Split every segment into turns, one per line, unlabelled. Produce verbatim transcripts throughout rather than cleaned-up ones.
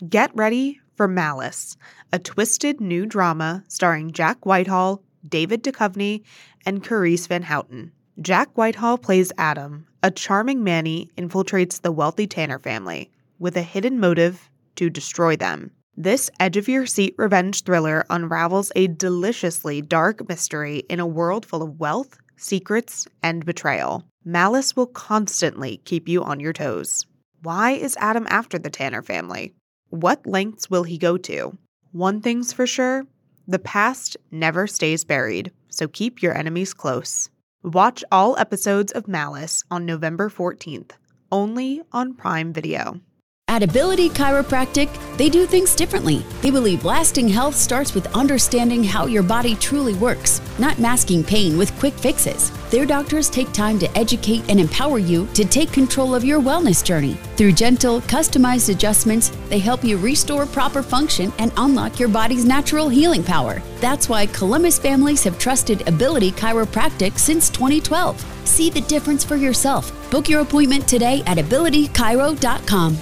Get ready for Malice, a twisted new drama starring Jack Whitehall, David Duchovny, and Carice Van Houten. Jack Whitehall plays Adam, a charming Manny infiltrates the wealthy Tanner family with a hidden motive to destroy them. This edge-of-your-seat revenge thriller unravels a deliciously dark mystery in a world full of wealth, secrets, and betrayal. Malice will constantly keep you on your toes. Why is Adam after the Tanner family? What lengths will he go to? One thing's for sure, the past never stays buried, so keep your enemies close. Watch all episodes of Malice on November fourteenth, only on Prime Video.
At Ability Chiropractic, they do things differently. They believe lasting health starts with understanding how your body truly works, not masking pain with quick fixes. Their doctors take time to educate and empower you to take control of your wellness journey. Through gentle, customized adjustments, they help you restore proper function and unlock your body's natural healing power. That's why Columbus families have trusted Ability Chiropractic since twenty twelve. See the difference for yourself. Book your appointment today at ability chiro dot com.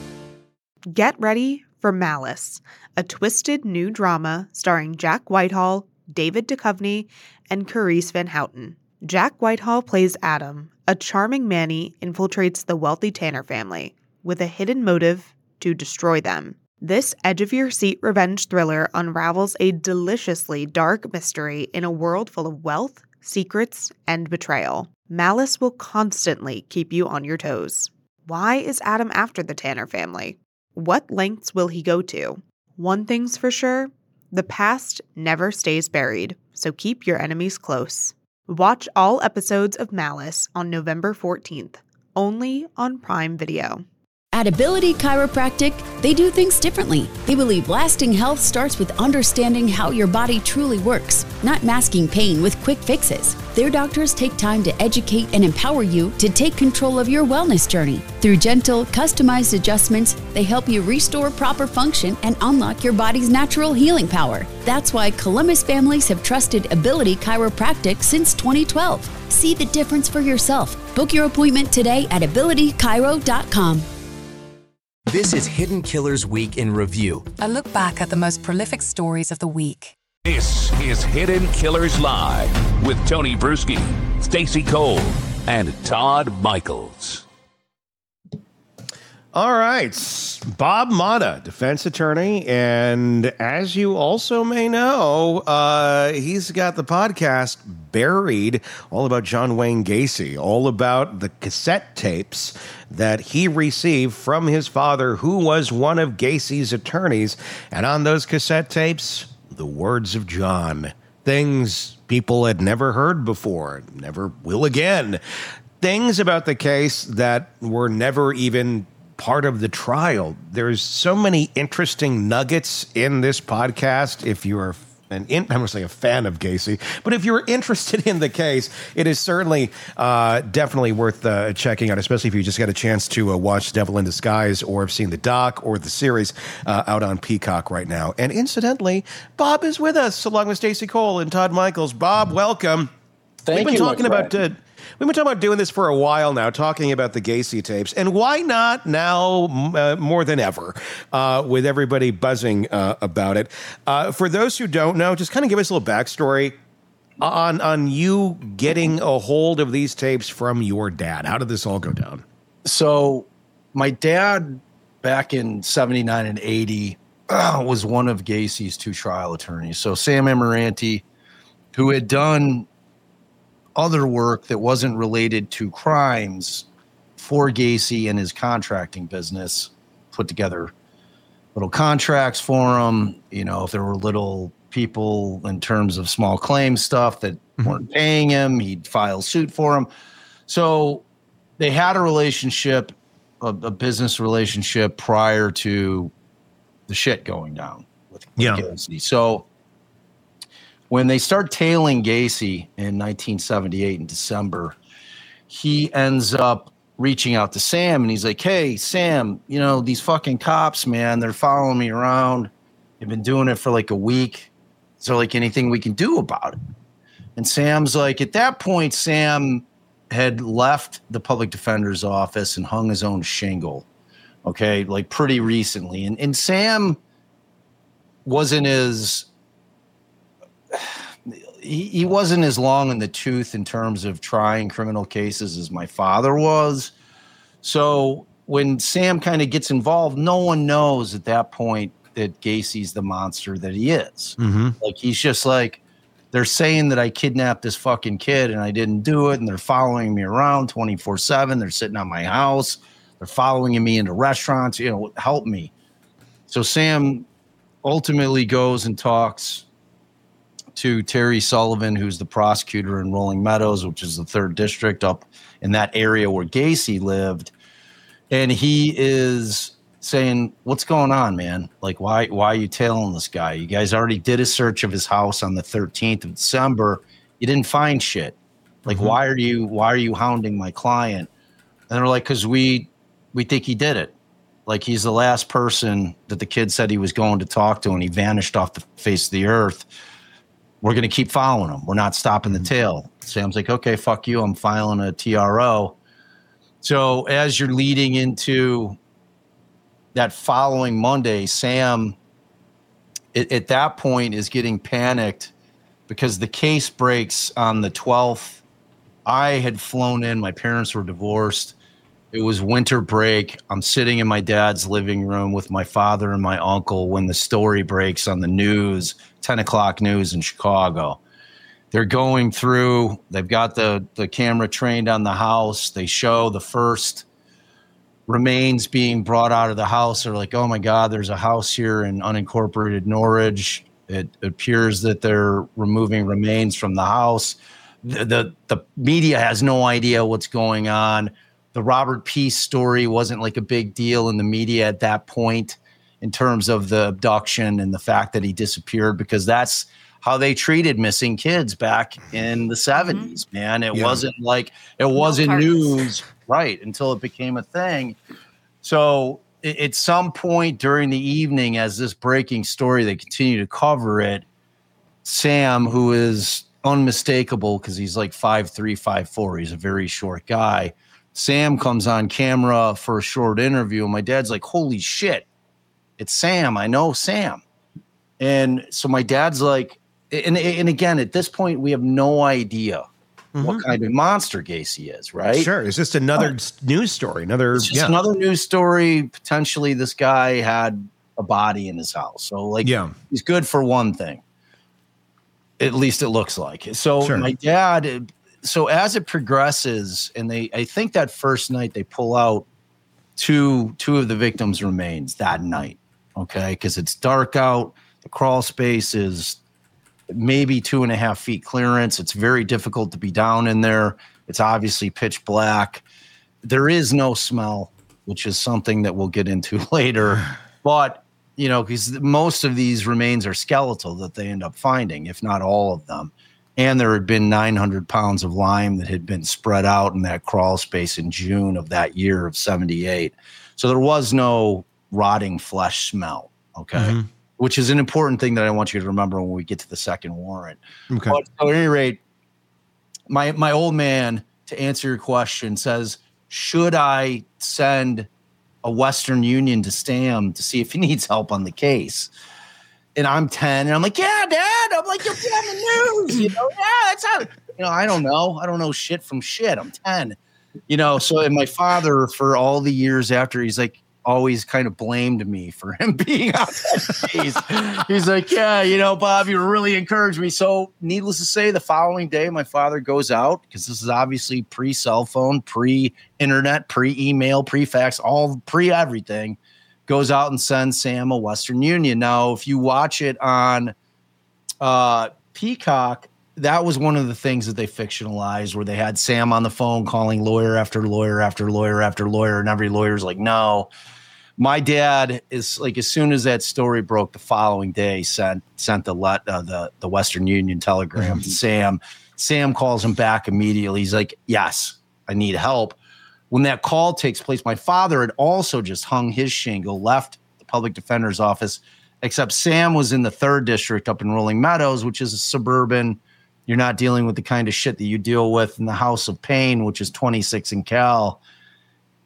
Get ready for Malice, a twisted new drama starring Jack Whitehall, David Duchovny, and Carice Van Houten. Jack Whitehall plays Adam, a charming Manny infiltrates the wealthy Tanner family with a hidden motive to destroy them. This edge-of-your-seat revenge thriller unravels a deliciously dark mystery in a world full of wealth, secrets, and betrayal. Malice will constantly keep you on your toes. Why is Adam after the Tanner family? What lengths will he go to? One thing's for sure, the past never stays buried, so keep your enemies close. Watch all episodes of Malice on November fourteenth, only on Prime Video.
At Ability Chiropractic, they do things differently. They believe lasting health starts with understanding how your body truly works, not masking pain with quick fixes. Their doctors take time to educate and empower you to take control of your wellness journey. Through gentle, customized adjustments, they help you restore proper function and unlock your body's natural healing power. That's why Columbus families have trusted Ability Chiropractic since twenty twelve. See the difference for yourself. Book your appointment today at ability chiro dot com.
This is Hidden Killers Week in Review.
A look back at the most prolific stories of the week.
This is Hidden Killers Live with Tony Bruschi, Stacey Cole, and Todd Michaels.
All right, Bob Motta, defense attorney, and as you also may know, uh, he's got the podcast Buried, all about John Wayne Gacy, all about the cassette tapes that he received from his father, who was one of Gacy's attorneys, and on those cassette tapes, the words of John, things people had never heard before, never will again, things about the case that were never even part of the trial. There's so many interesting nuggets in this podcast. If you're an in, I'm going to say a fan of Gacy, but if you're interested in the case, it is certainly uh, definitely worth uh, checking out, especially if you just got a chance to uh, watch Devil in Disguise or have seen the doc or the series uh, out on Peacock right now. And incidentally, Bob is with us along with Stacey Cole and Todd Michaels. Bob, welcome.
Thank
We've been
you,
talking about uh, We've been talking about doing this for a while now, talking about the Gacy tapes, and why not now uh, more than ever, uh, with everybody buzzing uh, about it. Uh, for those who don't know, just kind of give us a little backstory on on you getting a hold of these tapes from your dad. How did this all go down?
So my dad, back in seventy-nine and eighty, uh, was one of Gacy's two trial attorneys. So Sam Amoranti, who had done other work that wasn't related to crimes for Gacy and his contracting business, put together little contracts for him. You know, if there were little people in terms of small claim stuff that mm-hmm. weren't paying him, he'd file suit for them. So they had a relationship, a, a business relationship prior to the shit going down with, with
yeah.
Gacy. So when they start tailing Gacy in nineteen seventy-eight in December, he ends up reaching out to Sam and he's like, hey, Sam, you know, these fucking cops, man, they're following me around. They've been doing it for like a week. Is there like anything we can do about it? And Sam's like, at that point, Sam had left the public defender's office and hung his own shingle Okay, like pretty recently. And and Sam wasn't as he, he wasn't as long in the tooth in terms of trying criminal cases as my father was. So when Sam kind of gets involved, no one knows at that point that Gacy's the monster that he is.
Mm-hmm.
Like, he's just like, they're saying that I kidnapped this fucking kid and I didn't do it. And they're following me around twenty-four seven. They're sitting on my house. They're following me into restaurants, you know, help me. So Sam ultimately goes and talks to Terry Sullivan, who's the prosecutor in Rolling Meadows, which is the third district up in that area where Gacy lived. And he is saying, what's going on, man? Like, why, why are you tailing this guy? You guys already did a search of his house on the thirteenth of December. You didn't find shit. Like, mm-hmm. why are you, why are you hounding my client? And they're like, cause we, we think he did it. Like, he's the last person that the kid said he was going to talk to, and he vanished off the face of the earth. We're going to keep following him. We're not stopping the tail. Sam's like, okay, fuck you. I'm filing a T R O. So as you're leading into that following Monday, Sam, it, at that point, is getting panicked because the case breaks on the twelfth. I had flown in. My parents were divorced. It was winter break. I'm sitting in my dad's living room with my father and my uncle when the story breaks on the news, ten o'clock news in Chicago. They're going through, they've got the, the camera trained on the house. They show the first remains being brought out of the house. They're like, oh my God, there's a house here in unincorporated Norridge. It appears that they're removing remains from the house. The, the, the media has no idea what's going on. The Robert Peace story wasn't like a big deal in the media at that point in terms of the abduction and the fact that he disappeared, because that's how they treated missing kids back in the seventies, mm-hmm. man. It yeah. wasn't like, it wasn't no news, right, until it became a thing. So it, at some point during the evening, as this breaking story, they continue to cover it, Sam, who is unmistakable because he's like five three, five four, he's a very short guy, Sam comes on camera for a short interview, and my dad's like, holy shit, it's Sam. I know Sam. And so my dad's like, and, and again, at this point, we have no idea mm-hmm. what kind of monster Gacy is, right?
Sure. It's just another but news story. Another,
it's just
yeah.
another news story. Potentially this guy had a body in his house. So like,
yeah.
he's good for one thing. At least it looks like. So
sure.
my dad... So as it progresses, and they, I think that first night they pull out two, two of the victims' remains that night. Okay. Because it's dark out. The crawl space is maybe two and a half feet clearance. It's very difficult to be down in there. It's obviously pitch black. There is no smell, which is something that we'll get into later. But, you know, because most of these remains are skeletal that they end up finding, if not all of them. And there had been nine hundred pounds of lime that had been spread out in that crawl space in June of that year of seventy-eight. So there was no rotting flesh smell, okay? Mm-hmm. Which is an important thing that I want you to remember when we get to the second warrant.
Okay.
But at any rate, my, my old man, to answer your question, says, should I send a Western Union to Sam to see if he needs help on the case? And I'm ten, and I'm like, yeah, Dad. I'm like, you'll be on the news, you know? Yeah, that's how, you know, I don't know. I don't know shit from shit. I'm ten, you know? So, and my father, for all the years after, he's like, always kind of blamed me for him being on that case. He's like, yeah, you know, Bob, you really encouraged me. So, needless to say, the following day, my father goes out, because this is obviously pre-cell phone, pre-internet, pre-email, pre-fax, all pre-everything. Goes out and sends Sam a Western Union. Now, if you watch it on uh, Peacock, that was one of the things that they fictionalized, where they had Sam on the phone calling lawyer after lawyer after lawyer after lawyer, and every lawyer's like, no. My dad is like, as soon as that story broke the following day, sent sent the let, uh, the the Western Union telegram to Sam. Sam calls him back immediately. He's like, yes, I need help. When that call takes place, my father had also just hung his shingle, left the public defender's office, except Sam was in the third district up in Rolling Meadows, which is a suburban. You're not dealing with the kind of shit that you deal with in the House of Pain, which is twenty-six in Cal.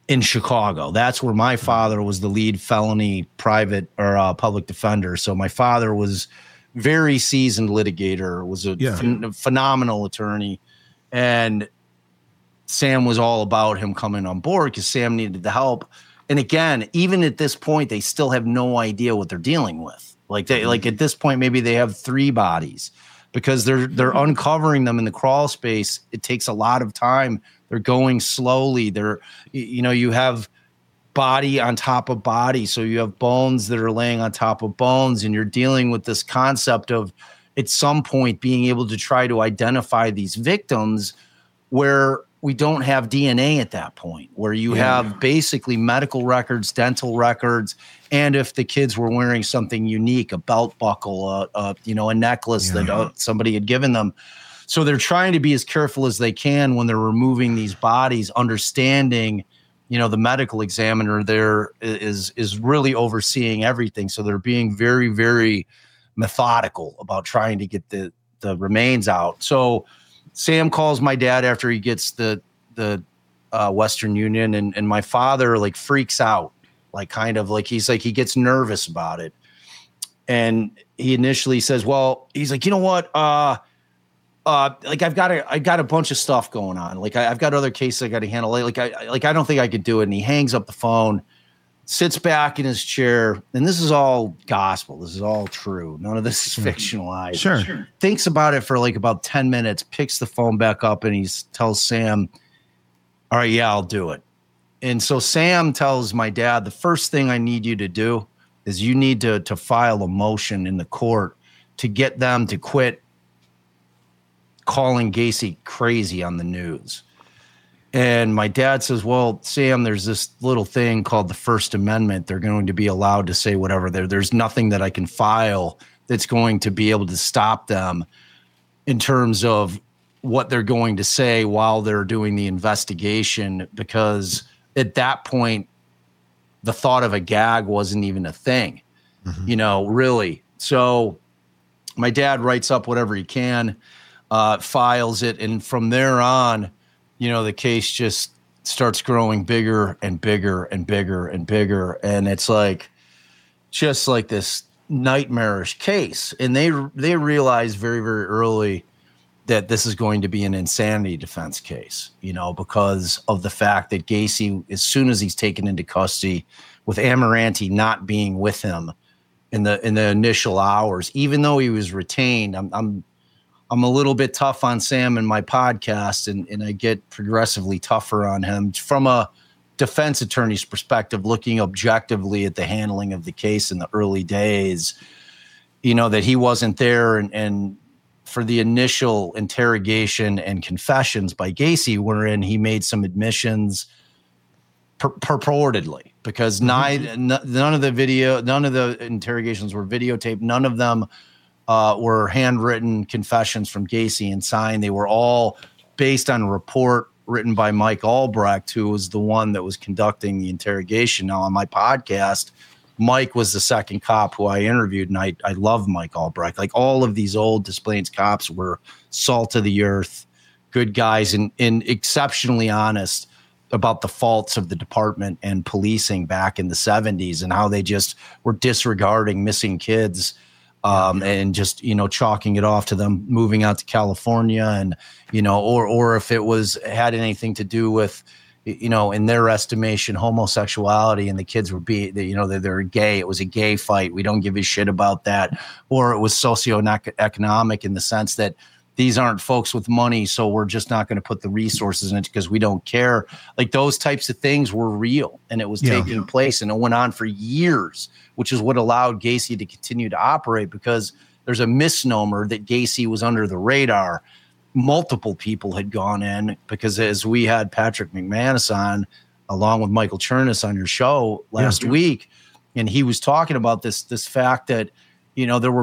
in Chicago. That's where my father was the lead felony private or uh, public defender. So my father was very seasoned litigator, was a
Yeah.
phen- phenomenal attorney. And Sam was all about him coming on board because Sam needed the help. And again, even at this point, they still have no idea what they're dealing with. Like they, like at this point, maybe they have three bodies because they're they're uncovering them in the crawl space. It takes a lot of time. They're going slowly. They're, you know, you have body on top of body, so you have bones that are laying on top of bones, and you're dealing with this concept of at some point being able to try to identify these victims where we don't have D N A at that point, where you yeah. have basically medical records, dental records, and if the kids were wearing something unique, a belt buckle, a, a you know, a necklace yeah. that uh, somebody had given them. So they're trying to be as careful as they can when they're removing these bodies, understanding, you know, the medical examiner there is is really overseeing everything. So they're being very, very methodical about trying to get the the remains out. So Sam calls my dad after he gets the the uh, Western Union, and and my father like freaks out, like kind of like he's like he gets nervous about it, and he initially says, "Well," he's like, "You know what? Uh, uh, like I've got a I got a bunch of stuff going on. Like I, I've got other cases I got to handle. Like I like I don't think I could do it." And he hangs up the phone, sits back in his chair, and this is all gospel. This is all true. None of this is fictionalized.
Sure. sure.
Thinks about it for like about ten minutes, picks the phone back up, and he tells Sam, "All right, yeah, I'll do it." And so Sam tells my dad, the first thing I need you to do is you need to, to file a motion in the court to get them to quit calling Gacy crazy on the news. And my dad says, "Well, Sam, there's this little thing called the First Amendment. They're going to be allowed to say whatever. There, there's nothing that I can file that's going to be able to stop them in terms of what they're going to say while they're doing the investigation, because at that point, the thought of a gag wasn't even a thing, mm-hmm. you know, really." So my dad writes up whatever he can, uh, files it, and from there on, you know, the case just starts growing bigger and bigger and bigger and bigger. And it's like, just like this nightmarish case. And they, they realize very, very early that this is going to be an insanity defense case, you know, because of the fact that Gacy, as soon as he's taken into custody, with Amirante not being with him in the, in the initial hours, even though he was retained, I'm, I'm, I'm a little bit tough on Sam in my podcast, and, and I get progressively tougher on him from a defense attorney's perspective, looking objectively at the handling of the case in the early days, you know, that he wasn't there. And, and for the initial interrogation and confessions by Gacy, wherein he made some admissions pur- purportedly, because mm-hmm. nine, n- none of the video, none of the interrogations were videotaped. None of them Uh, were handwritten confessions from Gacy and signed. They were all based on a report written by Mike Albrecht, who was the one that was conducting the interrogation. Now, on my podcast, Mike was the second cop who I interviewed, and I, I love Mike Albrecht. Like, all of these old Des Plaines cops were salt of the earth, good guys, and, and exceptionally honest about the faults of the department and policing back in the seventies and how they just were disregarding missing kids. Um, and just, you know, chalking it off to them moving out to California, and, you know, or, or if it was, had anything to do with, you know, in their estimation, homosexuality, and the kids were be, you know, they're, they're gay. It was a gay fight. We don't give a shit about that. Or it was socioeconomic in the sense that these aren't folks with money, so we're just not going to put the resources in it because we don't care. Like, those types of things were real, and it was yeah. taking place, and it went on for years, which is what allowed Gacy to continue to operate, because there's a misnomer that Gacy was under the radar. Multiple people had gone in, because as we had Patrick McManus on, along with Michael Chernus on your show last yeah. week, and he was talking about this, this fact that, you know, there were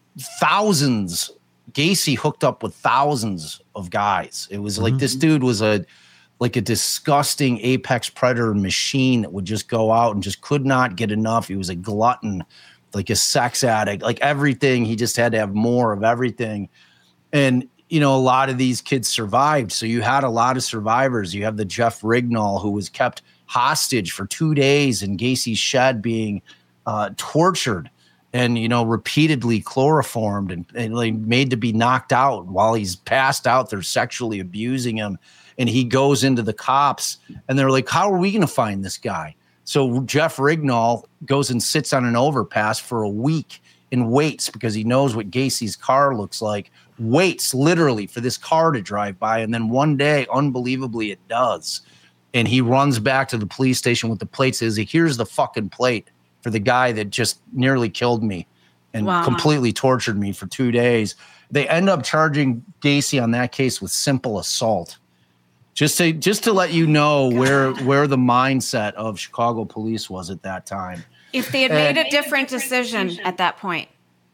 thousands Gacy hooked up with thousands of guys. It was like mm-hmm. this dude was a like a disgusting apex predator machine that would just go out and just could not get enough. He was a glutton, like a sex addict, like everything. He just had to have more of everything. And, you know, a lot of these kids survived. So you had a lot of survivors. You have the Jeff Rignall, who was kept hostage for two days in Gacy's shed being uh, tortured and, you know, repeatedly chloroformed and, and like made to be knocked out while he's passed out. They're sexually abusing him. And he goes into the cops and they're like, how are we going to find this guy? So Jeff Rignall goes and sits on an overpass for a week and waits because he knows what Gacy's car looks like, waits literally for this car to drive by. And then one day, unbelievably, it does. And he runs back to the police station with the plate, says, here's the fucking plate for the guy that just nearly killed me and
Wow.
completely tortured me for two days. They end up charging Gacy on that case with simple assault. Just to just to let you know where where the mindset of Chicago police was at that time.
If they had made a different decision at that point.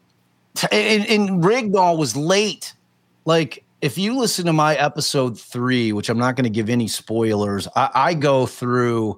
And, and Rignall was late. Like, if you listen to my episode three, which I'm not going to give any spoilers, I, I go through.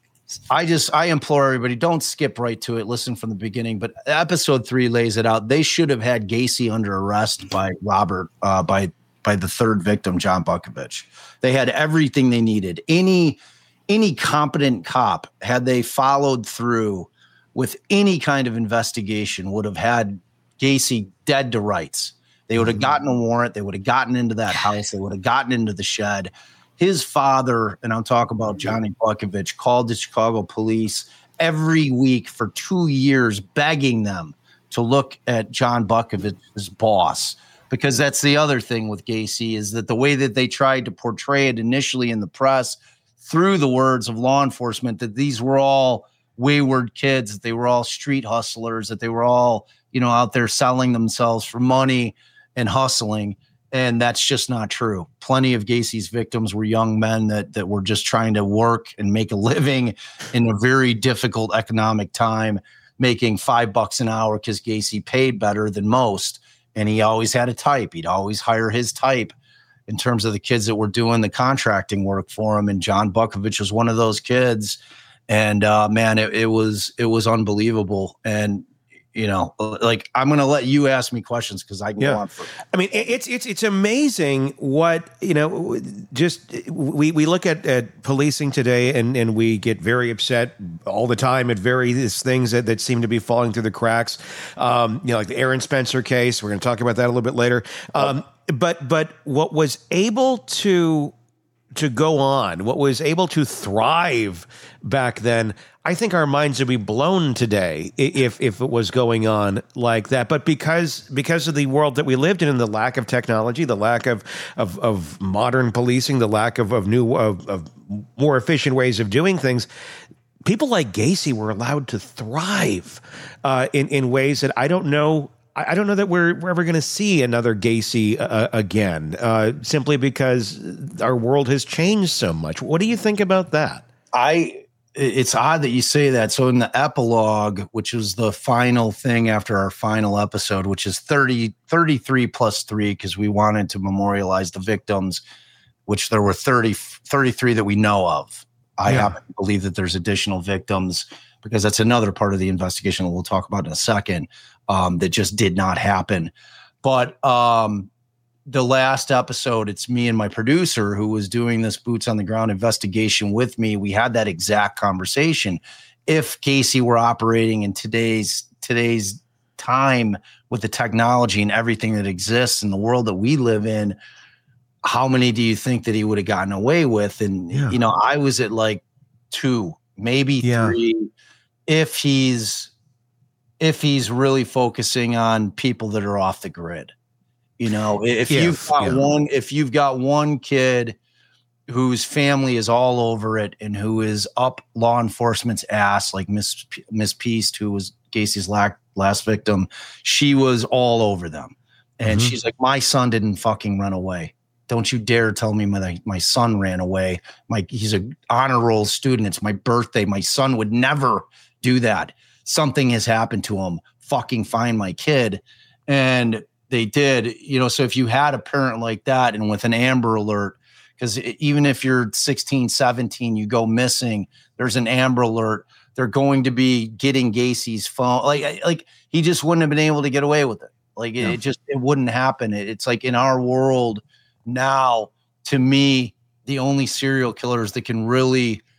I just I implore everybody, don't skip right to it. Listen from the beginning. But episode three lays it out. They should have had Gacy under arrest by Robert uh, by by the third victim, John Bukovich. They had everything they needed. Any any competent cop, had they followed through with any kind of investigation, would have had Gacy dead to rights. They would have gotten a warrant. They would have gotten into that house. They would have gotten into the shed. His father, and I'm talking about Johnny Bukovich, called the Chicago police every week for two years, begging them to look at John Bukovich's boss. Because that's the other thing with Gacy, is that the way that they tried to portray it initially in the press through the words of law enforcement, that these were all wayward kids, that they were all street hustlers, that they were all, you know, out there selling themselves for money and hustling. And that's just not true. Plenty of Gacy's victims were young men that that were just trying to work and make a living in a very difficult economic time, making five bucks an hour because Gacy paid better than most. And he always had a type. He'd always hire his type in terms of the kids that were doing the contracting work for him. And John Bukovich was one of those kids. And uh, man, it, it was it was unbelievable. And you know, like, I'm going to let you ask me questions because I can
Yeah.
go on for.
I mean, it- it's it's it's amazing what, you know, just we, we look at, at policing today and, and we get very upset all the time at various things that, that seem to be falling through the cracks. Um, you know, like the Aaron Spencer case. We're going to talk about that a little bit later. Um, but but what was able to to go on, what was able to thrive back then, I think our minds would be blown today if if it was going on like that. But because because of the world that we lived in and the lack of technology, the lack of of, of modern policing, the lack of, of new of, of more efficient ways of doing things, people like Gacy were allowed to thrive uh, in in ways that I don't know. I don't know that we're, we're ever going to see another Gacy uh, again, uh, simply because our world has changed so much. What do you think about that?
I. It's odd that you say that. So in the epilogue, which is the final thing after our final episode, which is thirty, thirty-three plus three, because we wanted to memorialize the victims, which there were thirty, thirty-three that we know of. I
Yeah.
happen to believe that there's additional victims because that's another part of the investigation that we'll talk about in a second, um, that just did not happen. But um, the last episode, it's me and my producer who was doing this boots on the ground investigation with me. We had that exact conversation. If Gacy were operating in today's today's time with the technology and everything that exists in the world that we live in, how many do you think that he would have gotten away with? And,
Yeah.
you know, I was at like two, maybe
Yeah.
three, if he's if he's really focusing on people that are off the grid. You know, if
Yeah,
you've got
yeah.
one, if you've got one kid whose family is all over it and who is up law enforcement's ass, like Miss P- Miss Peast, who was Gacy's la- last victim, she was all over them, and
Mhm.
she's like, "My son didn't fucking run away. Don't you dare tell me my my son ran away. My he's a honor roll student. It's my birthday. My son would never do that. Something has happened to him. Fucking find my kid." And they did, you know, so if you had a parent like that and with an Amber Alert, because even if you're sixteen, seventeen, you go missing, there's an Amber Alert. They're going to be getting Gacy's phone. Like, like he just wouldn't have been able to get away with it. Like it,
No.
it just, it wouldn't happen. It, it's like in our world now, to me, the only serial killers that can really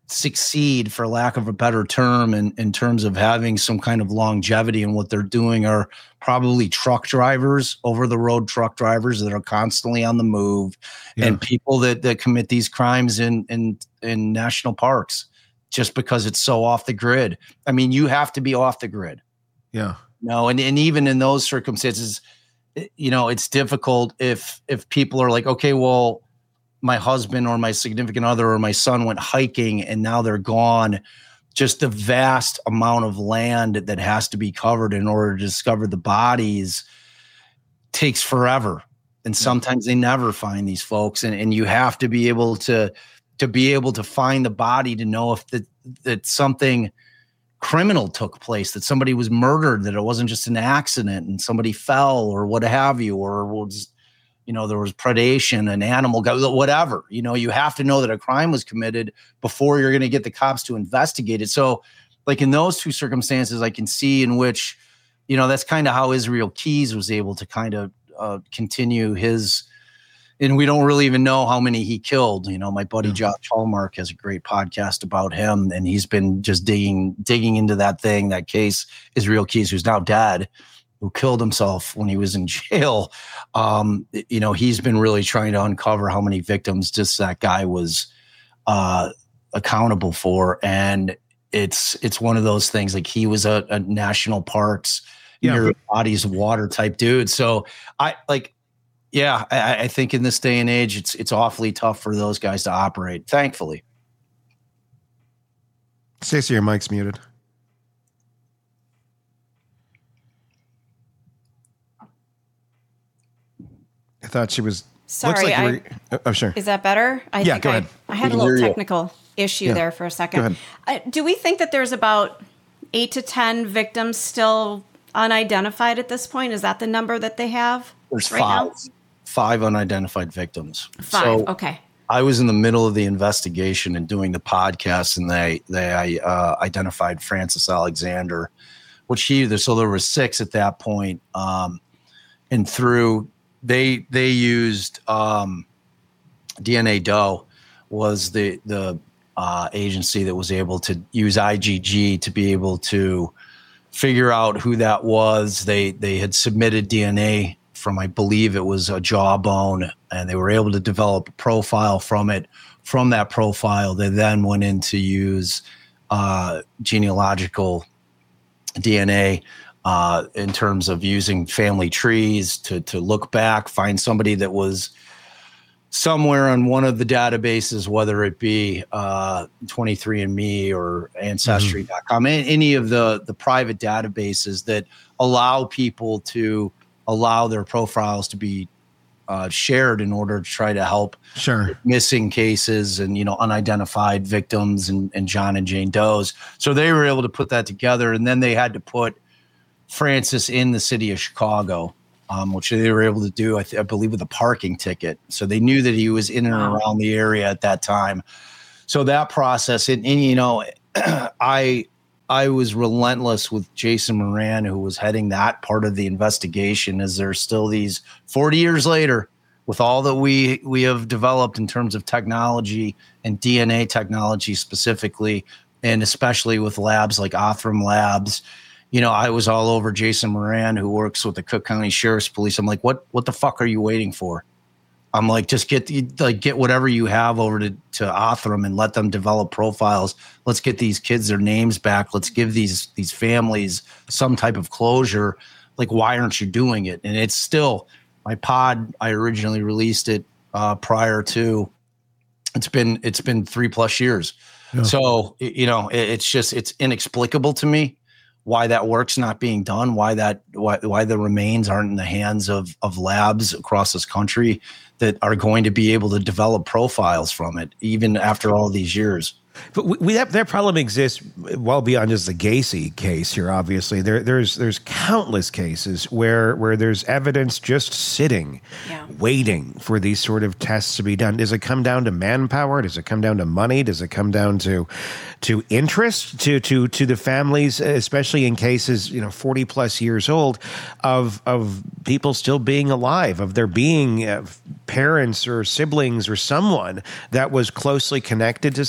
succeed, for lack of a better term, in, in terms of having some kind of longevity in what they're doing are probably truck drivers, over the road truck drivers that are constantly on the move, yeah. and people that, that commit these crimes in, in, in national parks just because it's so off the grid. I mean, you have to be off the grid.
Yeah.
No. And, and even in those circumstances, you know, it's difficult if, if people are like, okay, well, my husband or my significant other or my son went hiking and now they're gone. Just the vast amount of land that has to be covered in order to discover the bodies takes forever. And sometimes they never find these folks. And, and you have to be able to, to be able to find the body to know if the, that something criminal took place, that somebody was murdered, that it wasn't just an accident and somebody fell or what have you, or was, you know, there was predation, an animal, whatever. You know, you have to know that a crime was committed before you're going to get the cops to investigate it. So, like in those two circumstances, I can see in which, you know, that's kind of how Israel Keys was able to kind of uh, continue his, and we don't really even know how many he killed. You know, my buddy Josh Hallmark has a great podcast about him, and he's been just digging, digging into that thing, that case, Israel Keys, who's now dead, who killed himself when he was in jail. Um, you know, he's been really trying to uncover how many victims just that guy was uh, accountable for. And it's it's one of those things, like he was a, a national parks, yeah. near bodies of water type dude. So I like, yeah, I, I think in this day and age, it's it's awfully tough for those guys to operate, thankfully.
Stacey, your mic's muted. I thought she was.
Sorry,
like
I,
were, oh, sure.
Is that better? I
yeah,
think
go
I,
ahead.
I had a little technical issue yeah. there for a second.
Go ahead.
Uh, do we think that there's about eight to ten victims still unidentified at this point? Is that the number that they have?
There's
right
five.
Now?
Five unidentified victims.
Five.
So
okay.
I was in the middle of the investigation and doing the podcast, and they they uh, identified Francis Alexander, which he so there were six at that point, um, and through. They they used um, D N A Doe was the the uh, agency that was able to use I G G to be able to figure out who that was. They they had submitted D N A from, I believe it was a jawbone, and they were able to develop a profile from it. From that profile, they then went in to use uh, genealogical D N A. Uh, in terms of using family trees to to look back, find somebody that was somewhere on one of the databases, whether it be uh, twenty-three and me or Ancestry dot com, mm-hmm. any of the, the private databases that allow people to allow their profiles to be uh, shared in order to try to help
sure.
missing cases and, you know, unidentified victims and, and John and Jane Does. So they were able to put that together, and then they had to put Francis in the city of Chicago, um, which they were able to do, I, th- I believe, with a parking ticket. So they knew that he was in and around the area at that time. So that process, and, and you know, I I was relentless with Jason Moran, who was heading that part of the investigation, as there's still these forty years later, with all that we we have developed in terms of technology and D N A technology specifically, and especially with labs like Othram Labs. You know, I was all over Jason Moran, who works with the Cook County Sheriff's Police. I'm like, what what the fuck are you waiting for? I'm like, just get the, like get whatever you have over to, to Othram and let them develop profiles. Let's get these kids their names back. Let's give these these families some type of closure. Like, why aren't you doing it? And it's still, my pod, I originally released it uh, prior to, it's been it's been three plus years. Yeah. So, you know, it, it's just, it's inexplicable to me why that work's not being done, why that why why the remains aren't in the hands of of labs across this country that are going to be able to develop profiles from it, even after all these years.
But we, we that, that problem exists well beyond just the Gacy case here. Obviously, there there's there's countless cases where where there's evidence just sitting, yeah. waiting for these sort of tests to be done. Does it come down to manpower? Does it come down to money? Does it come down to to interest to to to the families, especially in cases, you know, forty plus years old, of of people still being alive, of there being uh, parents or siblings or someone that was closely connected to some of these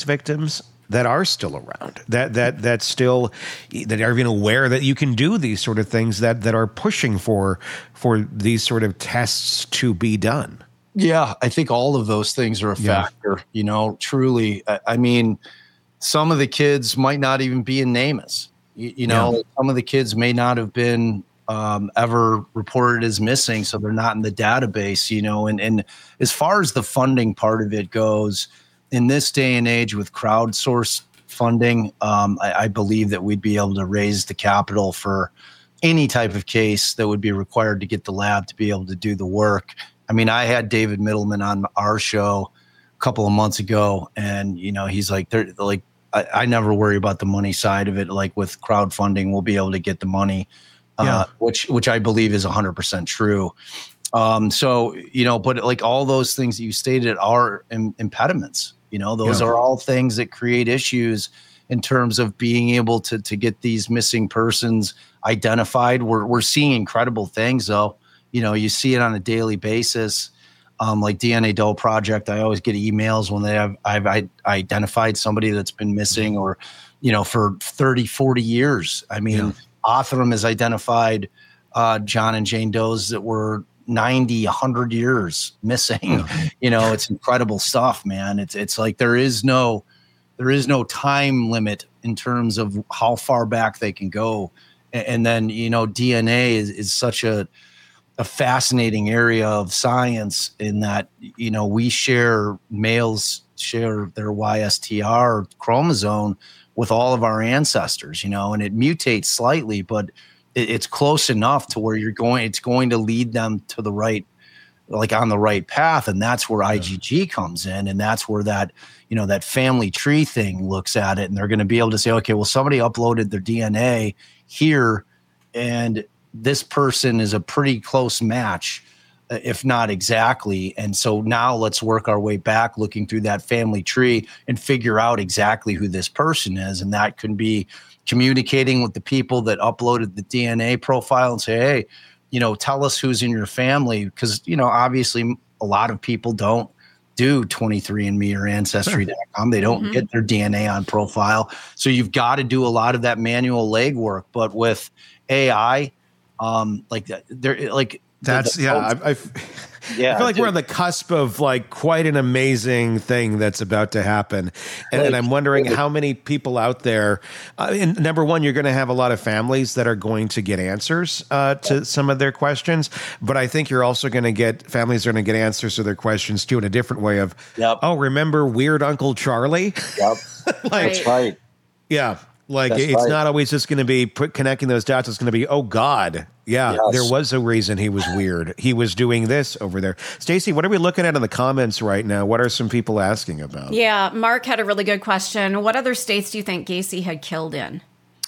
victims that are still around, that that that still that are even aware that you can do these sort of things, that that are pushing for for these sort of tests to be done?
Yeah, I think all of those things are a
Yeah.
factor. You know, truly. I, I mean, some of the kids might not even be in NamUs. You, you know,
Yeah.
some of the kids may not have been um, ever reported as missing, so they're not in the database. You know, and and as far as the funding part of it goes, in this day and age with crowdsourced funding, um, I, I believe that we'd be able to raise the capital for any type of case that would be required to get the lab to be able to do the work. I mean, I had David Middleman on our show a couple of months ago, and you know, he's like, they're like, I, I never worry about the money side of it. Like with crowdfunding, we'll be able to get the money, uh,
Yeah.
which which I believe is one hundred percent true. Um, so you know, but like all those things that you stated are Im- impediments. You know, those
Yeah.
are all things that create issues in terms of being able to to get these missing persons identified. We're we're seeing incredible things, though. You know, you see it on a daily basis. Um, like D N A Doe Project, I always get emails when they have I've I, identified somebody that's been missing, or you know, for thirty, forty years. I mean,
Yeah.
Othram has identified uh, John and Jane Does that were ninety, one hundred years missing. You know, it's incredible stuff, man. It's it's like there is no there is no time limit in terms of how far back they can go. And, and then, you know, D N A is, is such a a fascinating area of science in that, you know, we share males share their Y S T R chromosome with all of our ancestors, you know, and it mutates slightly, but it, it's close enough to where you're going, it's going to lead them to the right, like on the right path. And that's where I G G comes in. And that's where that, you know, that family tree thing looks at it. And they're going to be able to say, okay, well, somebody uploaded their D N A here, and this person is a pretty close match, uh, if not exactly. And so now let's work our way back, looking through that family tree and figure out exactly who this person is. And that can be communicating with the people that uploaded the D N A profile and say, hey, you know, tell us who's in your family. Because, you know, obviously a lot of people don't do twenty-three and me or ancestry dot com. They don't
Mhm.
get their D N A on profile. So you've got to do a lot of that manual legwork. But with A I, um, like that, there, like
That's
the- the
yeah.
folks-
I, I f-
yeah.
I feel like
dude.
we're on the cusp of like quite an amazing thing that's about to happen, and, and
Like,
I'm wondering
really.
how many people out there. Uh, and number one, you're going to have a lot of families that are going to get answers uh, to some of their questions, but I think you're also going to get families are going to get answers to their questions too in a different way. Of
Yep.
oh, remember Weird Uncle Charlie?
Yep.
like
Right.
Right.
yeah. Like
That's
it's
right.
not always just going to be put, connecting those dots. It's going to be, oh God, yeah,
Yes.
there was a reason he was weird. He was doing this over there. Stacey, what are we looking at in the comments right now? What are some people asking about?
Yeah, Mark had a really good question. What other states do you think Gacy had killed in?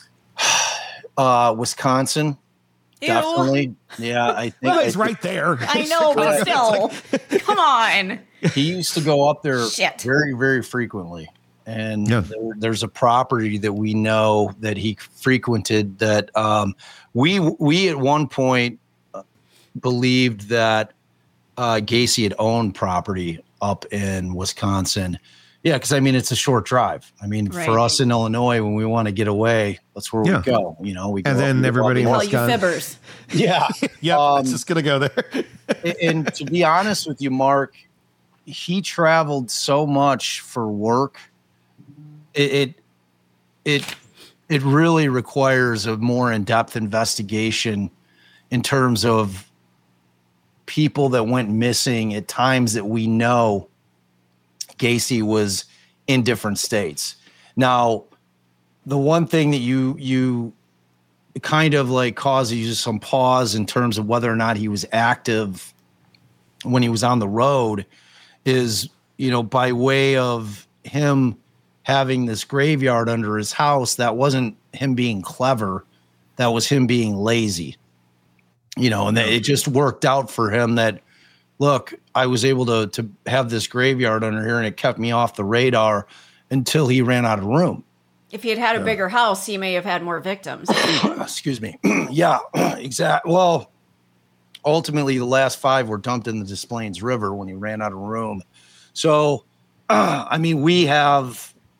Uh, Wisconsin.
Ew.
Definitely. Yeah. I think
Well,
I
he's
think
right there.
I know, but still, come on.
he used to go up there
Shit.
very, very frequently. And
Yeah.
there, there's a property that we know that he frequented that um, we we at one point uh, believed that uh, Gacy had owned property up in Wisconsin. Yeah, because I mean it's a short drive. I mean for
Right.
us in Illinois, when we want to get away, that's where
Yeah.
we go. You know, we go
And
up
then
and
everybody
go up
Call
else
you
Wisconsin.
fibbers.
yeah.
Yep,
Um,
it's just going to go there.
and, and to be honest with you, Mark, he traveled so much for work. It, it it it really requires a more in-depth investigation in terms of people that went missing at times that we know Gacy was in different states. Now, the one thing that you you kind of like causes you some pause in terms of whether or not he was active when he was on the road is, you know, by way of him having this graveyard under his house. That wasn't him being clever. That was him being lazy, you know, and that it just worked out for him that, look, I was able to, to have this graveyard under here and it kept me off the radar until he ran out of room.
If he had had a bigger house, he may have had more victims.
Excuse me. Yeah, exactly. Well, ultimately, the last five were dumped in the Des Plaines River when he ran out of room. So, uh, I mean, we have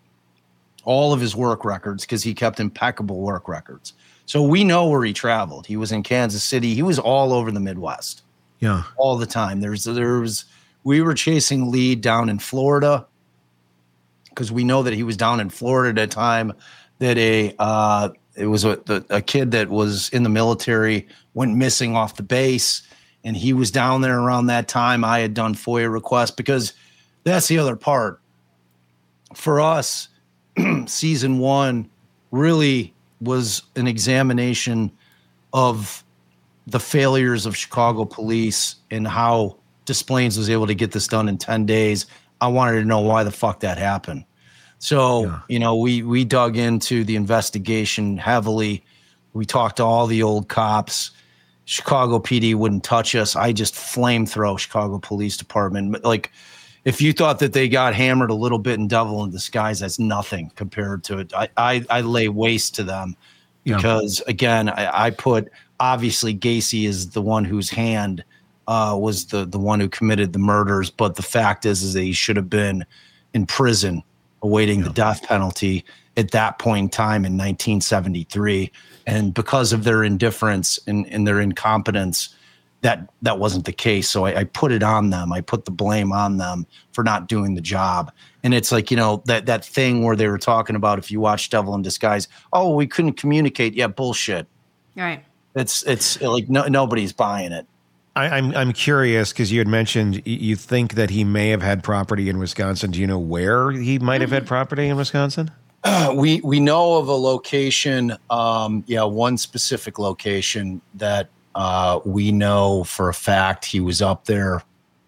all of his work records, because he kept impeccable work records. So we know where he traveled. He was in Kansas City. He was all over the Midwest.
Yeah.
All the time. There's, there was, we were chasing lead down in Florida because we know that he was down in Florida at a time that a, uh, it was a, the, a kid that was in the military went missing off the base, and he was down there around that time. I had done FOIA requests, because that's the other part. For us, season one really was an examination of the failures of Chicago police and how Des Plaines was able to get this done in ten days. I wanted to know why the fuck that happened. So, yeah. you know, we, we dug into the investigation heavily. We talked to all the old cops. Chicago P D wouldn't touch us. I just flamethrow Chicago Police Department. Like, if you thought that they got hammered a little bit in Devil in Disguise, that's nothing compared to it. I, I, I lay waste to them because, yeah. again, I, I put obviously Gacy is the one whose hand uh, was the the one who committed the murders. But the fact is, is that he should have been in prison awaiting yeah. the death penalty at that point in time in nineteen seventy-three. And because of their indifference and, and their incompetence, that that wasn't the case. So I, I put it on them. I put the blame on them for not doing the job. And it's like, you know, that that thing where they were talking about, if you watch Devil in Disguise, oh, we couldn't communicate. Yeah, bullshit.
Right.
It's it's like no, nobody's buying it.
I, I'm I'm curious, because you had mentioned you think that he may have had property in Wisconsin. Do you know where he might have had property in Wisconsin?
Uh, we we know of a location, um, yeah, one specific location that uh, we know for a fact he was up there.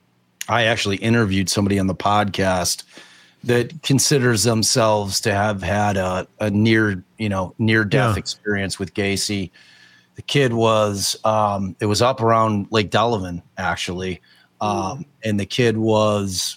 I actually interviewed somebody on the podcast that considers themselves to have had a, a near, you know, near death yeah. experience with Gacy. The kid was, um, it was up around Lake Delavan, actually. Um, and the kid was,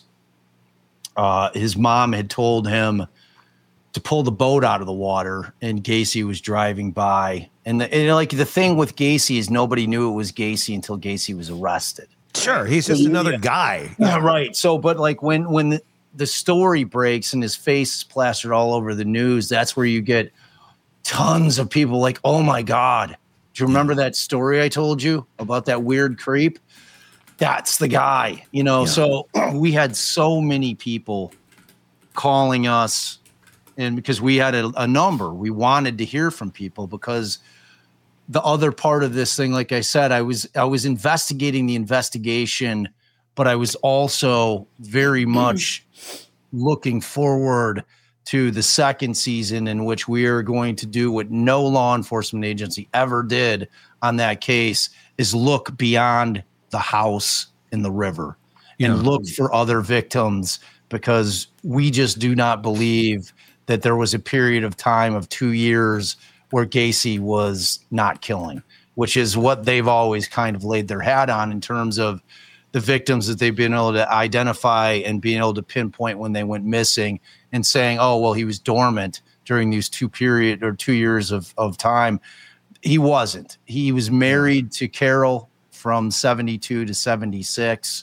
uh, his mom had told him to pull the boat out of the water, and Gacy was driving by. And, the, and like the thing with Gacy is nobody knew it was Gacy until Gacy was arrested.
Sure. He's just another yeah. guy.
Yeah, right. So, but like when, when the, the story breaks and his face is plastered all over the news, that's where you get tons of people like, oh my God. Do you remember that story I told you about that weird creep? That's the guy, you know? Yeah. So we had so many people calling us, and because we had a, a number, we wanted to hear from people, because the other part of this thing, like I said, I was, I was investigating the investigation, but I was also very much looking forward to the second season, in which we are going to do what no law enforcement agency ever did on that case, is look beyond the house in the river yeah. and look for other victims, because we just do not believe that there was a period of time of two years where Gacy was not killing, which is what they've always kind of laid their hat on in terms of the victims that they've been able to identify and being able to pinpoint when they went missing, and saying, oh, well, he was dormant during these two period or two years of, of time. He wasn't. He was married to Carol from seventy-two to seventy-six.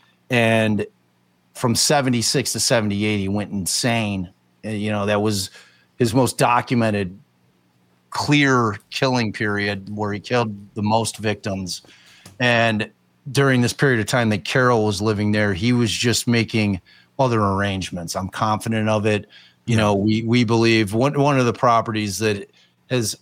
And from seventy-six to seventy-eight, he went insane. And, you know, that was his most documented clear killing period, where he killed the most victims. And during this period of time that Carol was living there, he was just making other arrangements. I'm confident of it. You know, we we believe one one of the properties that has,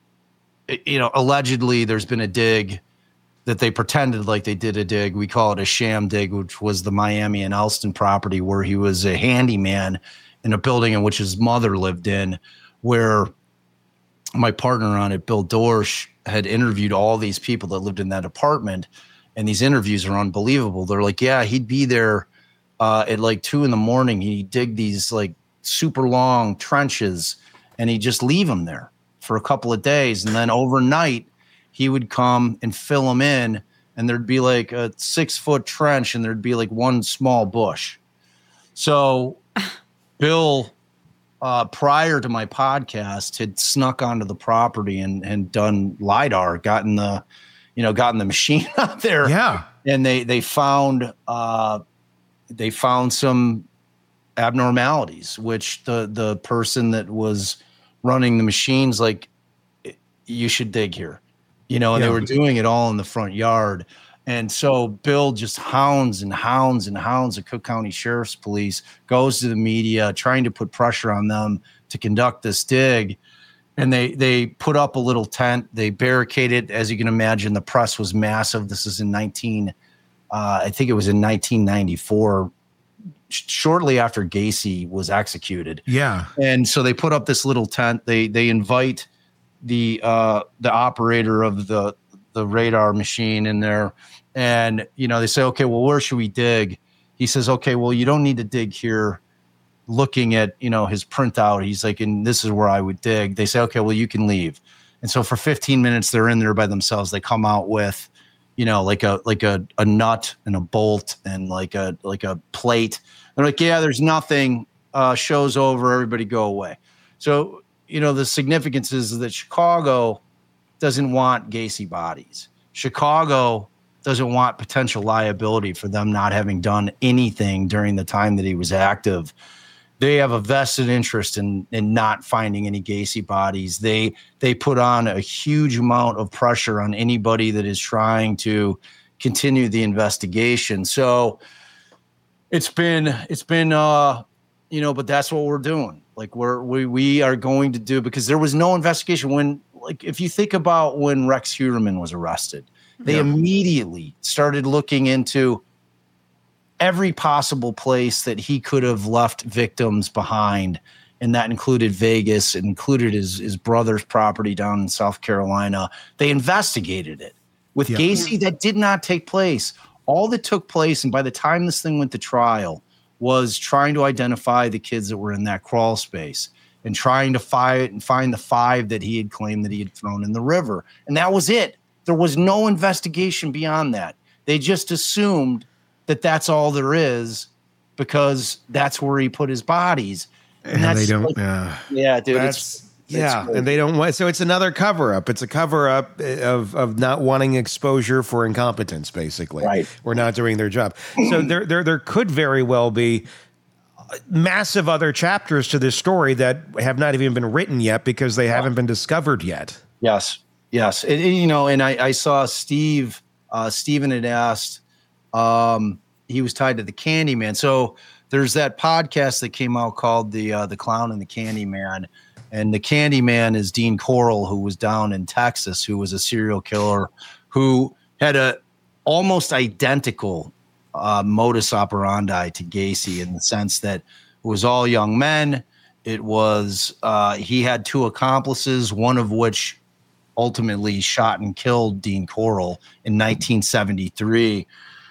you know, allegedly there's been a dig that they pretended like they did a dig. We call it a sham dig, which was the Miami and Elston property, where he was a handyman in a building in which his mother lived in, where my partner on it, Bill Dorsch, had interviewed all these people that lived in that apartment. And these interviews are unbelievable. They're like, yeah, he'd be there uh, at like two in the morning. He'd dig these like super long trenches, and he'd just leave them there for a couple of days. And then overnight, he would come and fill them in, and there'd be like a six foot trench, and there'd be like one small bush. So Bill, uh, prior to my podcast, had snuck onto the property and, and done LiDAR, gotten the, you know, gotten the machine out there.
Yeah.
And they, they found, uh, they found some abnormalities, which the the person that was running the machines, like, you should dig here, you know, and yeah. they were doing it all in the front yard. And so Bill just hounds and hounds and hounds the Cook County Sheriff's Police, goes to the media, trying to put pressure on them to conduct this dig. And they they put up a little tent. They barricaded. As you can imagine, the press was massive. This is in nineteen, uh, I think it was in nineteen ninety-four, sh- shortly after Gacy was executed.
Yeah.
And so they put up this little tent. They they invite the uh, the operator of the the radar machine in there, and you know they say, okay, well, where should we dig? He says, okay, well, you don't need to dig here. Looking at, you know, his printout, he's like, and this is where I would dig. They say, okay, well, you can leave. And so for fifteen minutes, they're in there by themselves. They come out with, you know, like a like a, a nut and a bolt and like a like a plate. They're like, yeah, there's nothing. Uh, show's over. Everybody go away. So, you know, the significance is that Chicago doesn't want Gacy bodies. Chicago doesn't want potential liability for them not having done anything during the time that he was active. They have a vested interest in, in not finding any Gacy bodies. They they put on a huge amount of pressure on anybody that is trying to continue the investigation. So it's been it's been uh, you know, but that's what we're doing. Like we're we we are going to do, because there was no investigation when, like, if you think about when Rex Heuermann was arrested, they yeah. immediately started looking into every possible place that he could have left victims behind. And that included Vegas. It included his, his brother's property down in South Carolina. They investigated it. With yeah. Gacy, that did not take place. All that took place, and by the time this thing went to trial, was trying to identify the kids that were in that crawl space and trying to find, and find the five that he had claimed that he had thrown in the river. And that was it. There was no investigation beyond that. They just assumed that that's all there is because that's where he put his bodies. And, and that's
they don't,
like,
uh,
yeah, dude.
That's,
it's,
yeah.
it's
and they don't want, so it's another cover up. It's a cover up of, of not wanting exposure for incompetence, basically.
Right.
We're not doing their job. So there, there, there could very well be massive other chapters to this story that have not even been written yet because they haven't been discovered yet.
Yes. Yes. It, it, you know, and I, I saw Steve, uh, Steven had asked, um, he was tied to the Candyman. So there's that podcast that came out called the, uh, the Clown and the Candyman. And the Candyman is Dean Corll, who was down in Texas, who was a serial killer, who had a almost identical uh, modus operandi to Gacy, in the sense that it was all young men. It was, uh, he had two accomplices, one of which ultimately shot and killed Dean Corll in nineteen seventy-three.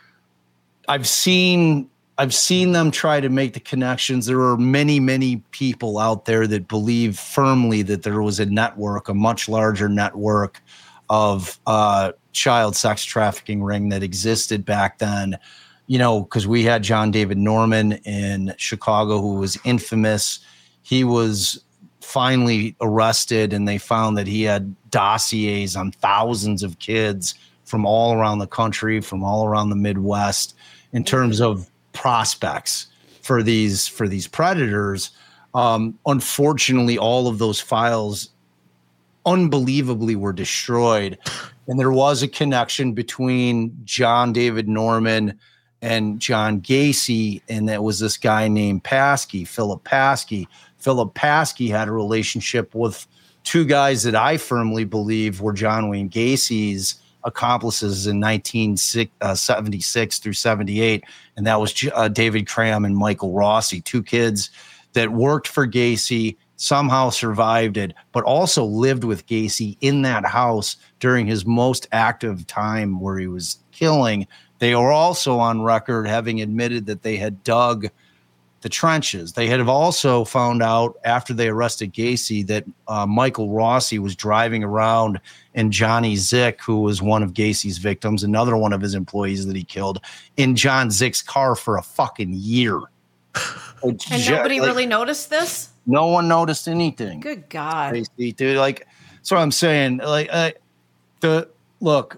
I've seen I've seen them try to make the connections. There are many, many people out there that believe firmly that there was a network, a much larger network of uh, child sex trafficking ring that existed back then. You know, because we had John David Norman in Chicago, who was infamous. He was finally arrested, and they found that he had dossiers on thousands of kids from all around the country, from all around the Midwest, in terms of prospects for these for these predators. Um, unfortunately, all of those files unbelievably were destroyed, and there was a connection between John David Norman and John Gacy, and that was this guy named Paskey, Philip Paskey. Philip Paskey had a relationship with two guys that I firmly believe were John Wayne Gacy's accomplices in nineteen seventy-six through seventy-eight, and that was uh, David Cram and Michael Rossi, two kids that worked for Gacy, somehow survived it, but also lived with Gacy in that house during his most active time where he was killing. They were also on record having admitted that they had dug the trenches. They had also found out after they arrested Gacy that uh, Michael Rossi was driving around, and Johnny Zick, who was one of Gacy's victims, another one of his employees that he killed, in John Zick's car for a fucking year.
And nobody like, really noticed this?
No one noticed anything.
Good God.
Dude, like, that's what I'm saying. Like, uh, the look,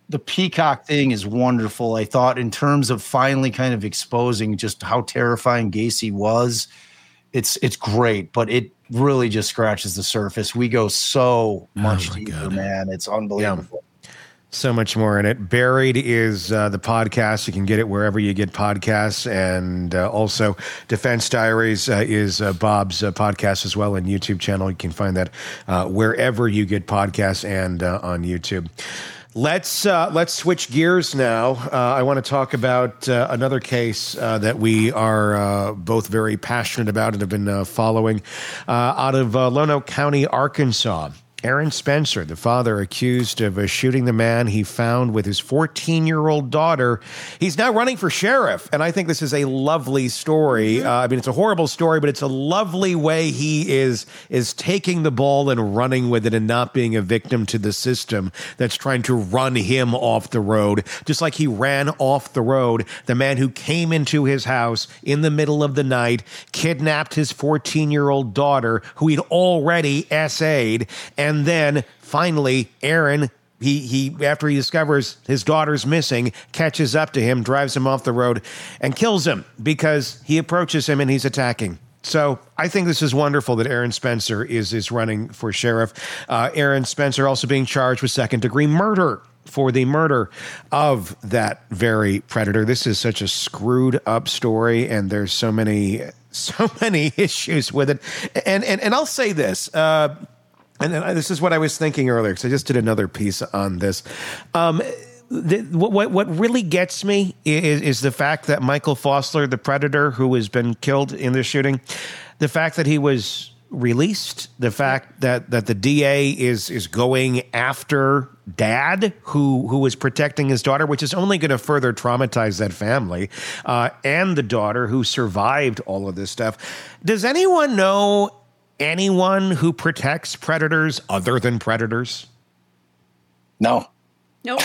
the Peacock thing is wonderful. I thought in terms of finally kind of exposing just how terrifying Gacy was, it's it's great, but it really just scratches the surface. We go so much
Oh my
deeper,
God.
man. It's unbelievable.
Yeah. So much more in it. Buried is uh, the podcast. You can get it wherever you get podcasts. And uh, also Defense Diaries uh, is uh, Bob's uh, podcast as well, and YouTube channel. You can find that uh, wherever you get podcasts and uh, on YouTube. Let's uh, let's switch gears now. Uh, I want to talk about uh, another case uh, that we are uh, both very passionate about and have been uh, following uh, out of uh, Lonoke County, Arkansas. Aaron Spencer, the father accused of uh, shooting the man he found with his fourteen-year-old daughter. He's now running for sheriff, and I think this is a lovely story. Uh, I mean, it's a horrible story, but it's a lovely way he is is taking the ball and running with it and not being a victim to the system that's trying to run him off the road, just like he ran off the road the man who came into his house in the middle of the night, kidnapped his fourteen-year-old daughter, who he'd already S A'd, and And then finally, Aaron, he he after he discovers his daughter's missing, catches up to him, drives him off the road, and kills him because he approaches him and he's attacking. So I think this is wonderful that Aaron Spencer is is running for sheriff. Uh, Aaron Spencer also being charged with second degree murder for the murder of that very predator. This is such a screwed up story, and there's so many so many issues with it. And and and I'll say this. Uh, And this is what I was thinking earlier, because I just did another piece on this. Um, the, what what really gets me is, is the fact that Michael Fossler, the predator who has been killed in this shooting, the fact that he was released, the fact that, that the D A is is going after dad who who was protecting his daughter, which is only going to further traumatize that family, uh, and the daughter who survived all of this stuff. Does anyone know anyone who protects predators other than predators?
No.
Nope.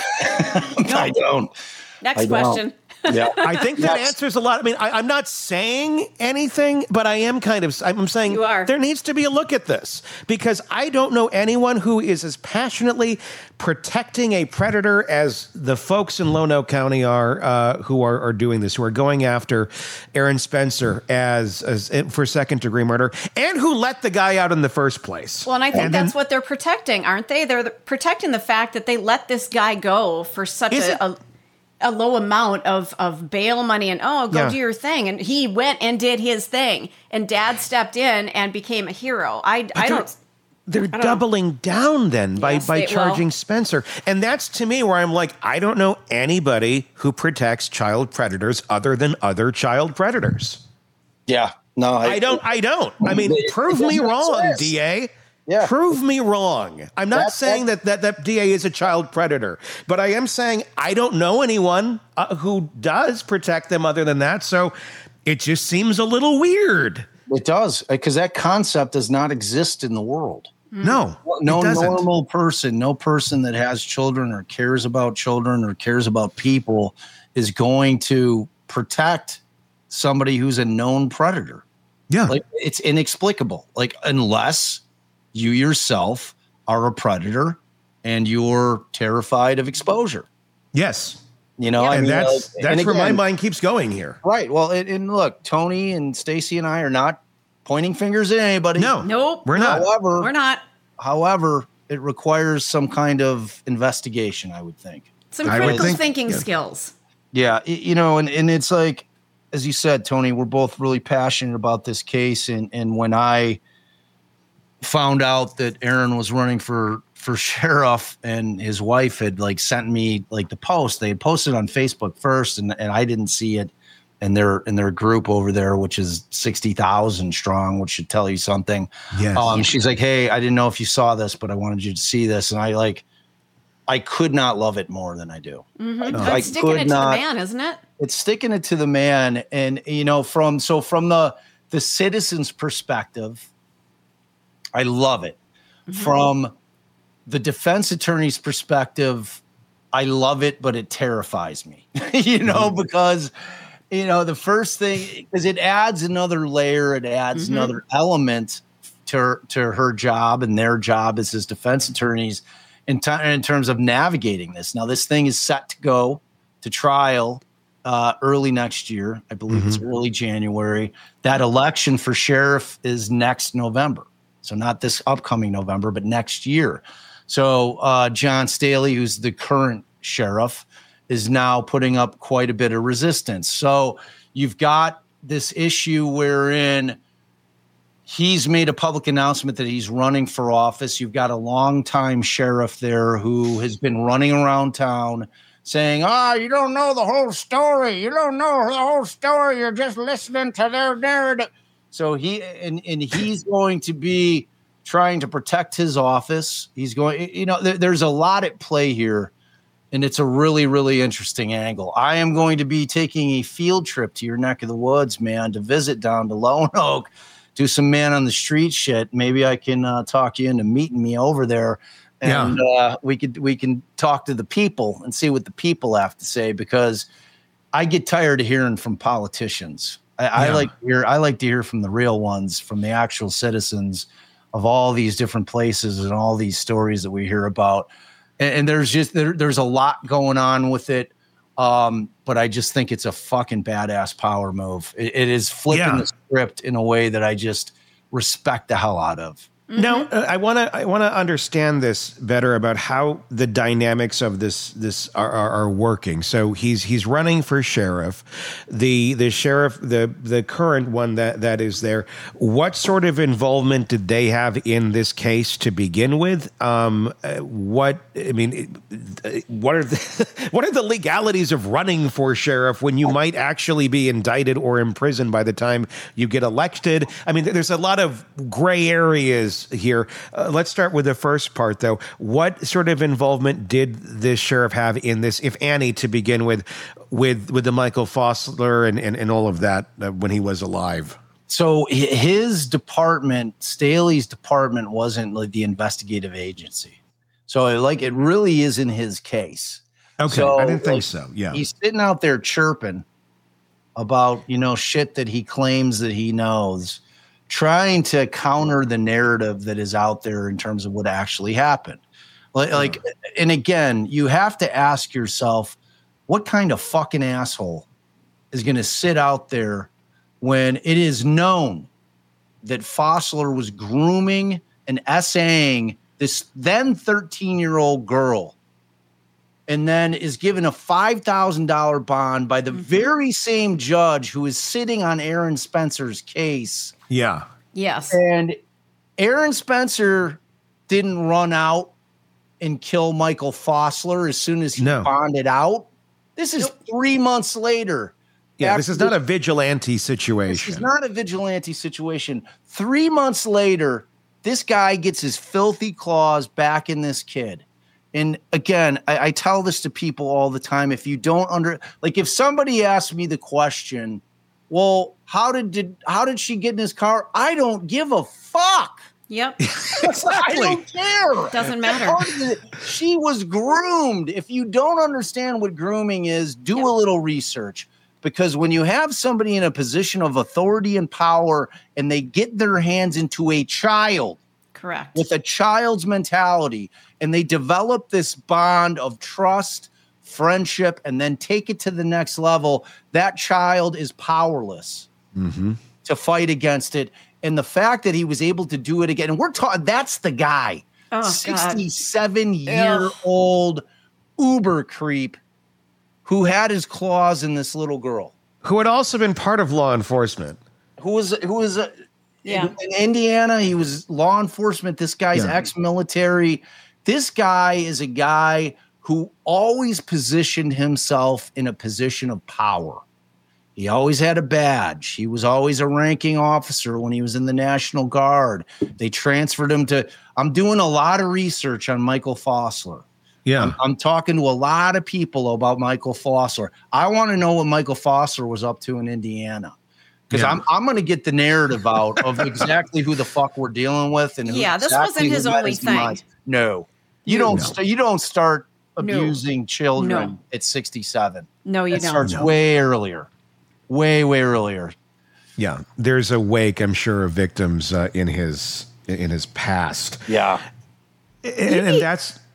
I don't.
Next
I don't.
question.
Yeah.
I think that
Yes.
answers a lot. I mean, I, I'm not saying anything, but I am kind of, I'm saying
You are.
there needs to be a look at this, because I don't know anyone who is as passionately protecting a predator as the folks in Lonoke County are, uh, who are, are doing this, who are going after Aaron Spencer as, as for second degree murder, and who let the guy out in the first place.
Well, and I think
And
that's
then-
what they're protecting, aren't they? They're the, protecting the fact that they let this guy go for such
Is
a,
it-
a a low amount of, of bail money and, oh, go
Yeah.
do your thing. And he went and did his thing. And dad stepped in and became a hero. I, I don't...
They're
don't know.
doubling down then by,
Yes,
by
they-
charging
well-
Spencer. And that's to me where I'm like, I don't know anybody who protects child predators other than other child predators.
Yeah. No,
I don't, I don't. I mean,
It-
prove
it
me
doesn't make
wrong,
sense.
D A.
Yeah.
Prove me wrong. I'm not
That-
saying that, that that D A is a child predator, but I am saying I don't know anyone uh, who does protect them other than that. So it just seems a little weird.
It does, because that concept does not exist in the world.
No,
No
it doesn't.
normal person, no person that has children or cares about children or cares about people is going to protect somebody who's a known predator.
Yeah.
Like, it's inexplicable. Like, unless you yourself are a predator and you're terrified of exposure.
Yes.
You know,
Yeah.
I
And
mean,
that's
like,
that's
and
where my
again-
mind keeps going here.
Right. Well, and, and look, Tony and Stacy and I are not pointing fingers at anybody.
No.
Nope.
We're not.
However,
We're not.
however, it requires some kind of investigation, I would think.
Some
I would
critical
think-
thinking
yeah.
skills.
Yeah, y- you know, and, and it's like, as you said, Tony, we're both really passionate about this case. And, and when I found out that Aaron was running for, for sheriff and his wife had like sent me like the post, they had posted on Facebook first, and, and I didn't see it in their in their group over there, which is sixty thousand strong, which should tell you something.
Yes.
Um, she's like, hey, I didn't know if you saw this, but I wanted you to see this. And I like, I could not love it more than I do.
Mm-hmm.
I
It's sticking
could
it to
not-
the man, isn't it?
It's sticking it to the man. And, you know, from, so from the, the citizen's perspective, I love it. From the defense attorney's perspective, I love it, but it terrifies me, you know, because, you know, the first thing, because it adds another layer, it adds
Mhm.
another element to, to her job and their job as his defense attorneys. in, t- in terms of navigating this. Now, this thing is set to go to trial uh, early next year. I believe mm-hmm. it's early January. That election for sheriff is next November. So not this upcoming November, but next year. So uh, John Staley, who's the current sheriff, is now putting up quite a bit of resistance. So you've got this issue wherein he's made a public announcement that he's running for office. You've got a longtime sheriff there who has been running around town saying, oh, you don't know the whole story. You don't know the whole story. You're just listening to their narrative. So he and, and he's going to be trying to protect his office. He's going, you know, there, there's a lot at play here, and it's a really, really interesting angle. I am going to be taking a field trip to your neck of the woods, man, to visit down to Lone Oak, do some man on the street shit. Maybe I can uh, talk you into meeting me over there, and yeah. uh, we could we can talk to the people and see what the people have to say, because I get tired of hearing from politicians. I, yeah. I like to hear I like to hear from the real ones, from the actual citizens of all these different places and all these stories that we hear about. And, and there's just there, there's a lot going on with it. Um, but I just think it's a fucking badass power move. It, it is flipping yeah. the script in a way that I just respect the hell out of.
Mm-hmm. Now, uh, I want to I want to understand this better about how the dynamics of this this are, are, are working. So he's he's running for sheriff. The the sheriff, the the current one that, that is there. What sort of involvement did they have in this case to begin with? Um, uh, what I mean, what are the what are the legalities of running for sheriff when you might actually be indicted or imprisoned by the time you get elected? I mean, there's a lot of gray areas here. Uh, let's start with the first part, though. What sort of involvement did this sheriff have in this, if any, to begin with, with with the Michael Fossler and, and, and all of that uh, when he was alive?
So his department, Staley's department, wasn't like the investigative agency. So like it really is in his case.
Okay,
so,
I didn't think
like,
so. Yeah,
he's sitting out there chirping about, you know, shit that he claims that he knows, trying to counter the narrative that is out there in terms of what actually happened. Like, like, and again, you have to ask yourself, what kind of fucking asshole is going to sit out there when it is known that Fossler was grooming and essaying this then thirteen-year-old girl, and then is given a five thousand dollars bond by the mm-hmm. very same judge who is sitting on Aaron Spencer's case.
Yeah.
Yes.
And Aaron Spencer didn't run out and kill Michael Fossler as soon as he
no.
bonded out. This is nope. three months later.
Yeah, this is not a vigilante situation.
This is not a vigilante situation. Three months later, this guy gets his filthy claws back in this kid. And again, I, I tell this to people all the time. If you don't under, like if somebody asks me the question, well, how did, did how did she get in his car? I don't give a fuck.
Yep.
Exactly. I don't care.
Doesn't matter.
She was groomed. If you don't understand what grooming is, do yep. a little research. Because when you have somebody in a position of authority and power and they get their hands into a child,
correct,
with a child's mentality, and they develop this bond of trust, friendship, and then take it to the next level, that child is powerless
mm-hmm.
to fight against it. And the fact that he was able to do it again, and we're talking, that's the guy,
oh,
sixty-seven-year-old uber creep who had his claws in this little girl.
Who had also been part of law enforcement.
Who was, who was uh,
yeah.
in, in Indiana, he was law enforcement. This guy's yeah. ex-military. This guy is a guy who always positioned himself in a position of power. He always had a badge. He was always a ranking officer when he was in the National Guard. They transferred him to, I'm doing a lot of research on Michael Fossler.
Yeah.
I'm, I'm talking to a lot of people about Michael Fossler. I want to know what Michael Fossler was up to in Indiana. Because yeah. I'm I'm going to get the narrative out of exactly who the fuck we're dealing with. And who
yeah, this
exactly
wasn't his only thing.
Mind. No. You don't,
no.
st- you don't start abusing
no.
children
no.
at sixty-seven.
No, you
it
don't.
It starts
no.
way earlier. Way, way earlier.
Yeah. There's a wake, I'm sure, of victims uh, in his in his past.
Yeah.
And, and that's...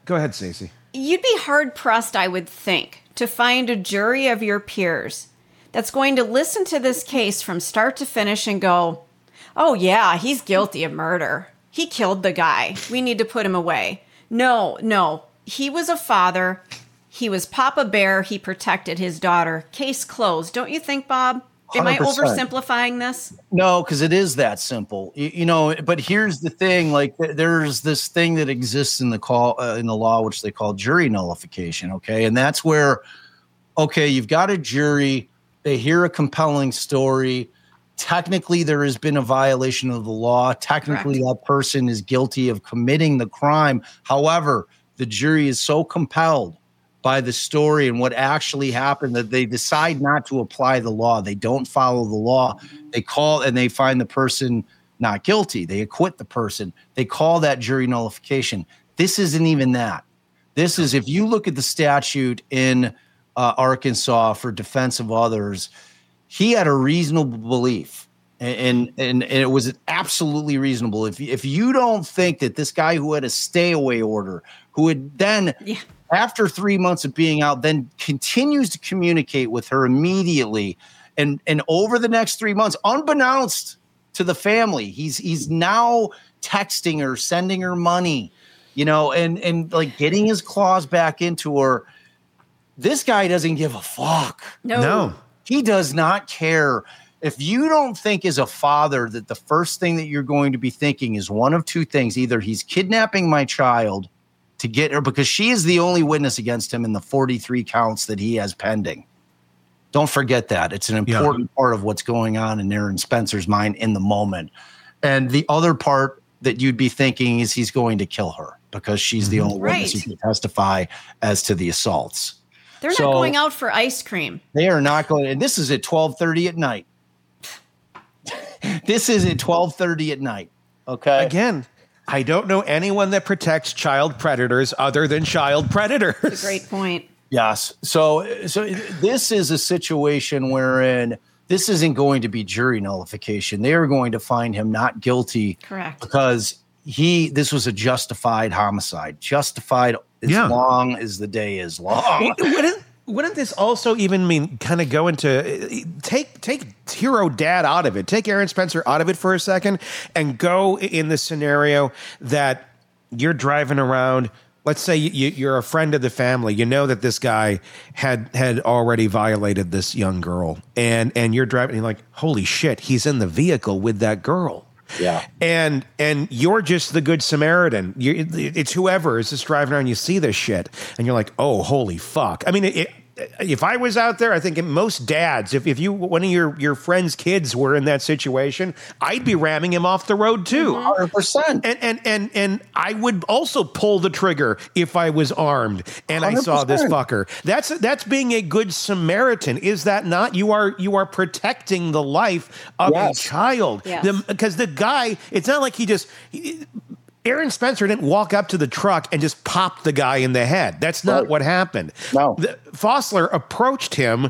Go ahead, Stacey.
You'd be hard-pressed, I would think, to find a jury of your peers that's going to listen to this case from start to finish and go, oh, yeah, he's guilty of murder. He killed the guy. We need to put him away. No, no. He was a father. He was Papa Bear. He protected his daughter. Case closed. Don't you think, Bob? Am I
one hundred percent.
oversimplifying this?
No, because it is that simple. You, you know, but here's the thing: like, th- there's this thing that exists in the call uh, in the law, which they call jury nullification. Okay, and that's where, okay, you've got a jury. They hear a compelling story. Technically, there has been a violation of the law. Technically,
Correct.
that person is guilty of committing the crime. However, the jury is so compelled by the story and what actually happened that they decide not to apply the law. They don't follow the law. They call and they find the person not guilty. They acquit the person. They call that jury nullification. This isn't even that. This is, if you look at the statute in uh, Arkansas for defense of others, he had a reasonable belief, and, and, and it was absolutely reasonable. If, if you don't think that this guy who had a stay away order, who had then,
Yeah.
after three months of being out, then continues to communicate with her immediately, and, and over the next three months, unbeknownst to the family, he's he's now texting her, sending her money, you know, and and like getting his claws back into her. This guy doesn't give a fuck.
No.
No.
He does not care. If you don't think as a father that the first thing that you're going to be thinking is one of two things, either he's kidnapping my child to get her, because she is the only witness against him in the forty-three counts that he has pending. Don't forget that. It's an important yeah. part of what's going on in Aaron Spencer's mind in the moment. And the other part that you'd be thinking is he's going to kill her because she's the only
Right.
witness who can testify as to the assaults.
They're
So-
not going out for ice cream.
They are not going, and this is at twelve thirty at night. This is at twelve thirty at night. Okay.
Again, I don't know anyone that protects child predators other than child predators.
That's a great point.
Yes. So, so this is a situation wherein this isn't going to be jury nullification. They are going to find him not guilty.
Correct.
Because he, this was a justified homicide, justified as
Yeah.
long as the day is long.
Wouldn't, wouldn't this also even mean kind of go into take take hero dad out of it, take Aaron Spencer out of it for a second, and go in the scenario that you're driving around. Let's say you, you're a friend of the family. You know that this guy had had already violated this young girl, and and you're driving. And you're like, holy shit, he's in the vehicle with that girl.
Yeah.
And and you're just the good Samaritan. You, it's whoever is just driving around. You see this shit, and you're like, oh, holy fuck. I mean, it, it, if I was out there, I think most dads, if, if you one of your, your friends' kids were in that situation, I'd be ramming him off the road too.
one hundred percent.
And and and and I would also pull the trigger if I was armed and I saw this
one hundred percent.
fucker. That's that's being a good Samaritan, is that not? You are you are protecting the life of
Yes.
a child.
Yes.
The- because the guy, it's not like he just. He, Aaron Spencer didn't walk up to the truck and just pop the guy in the head. That's not
Right.
what happened.
No.
The, Fossler approached him.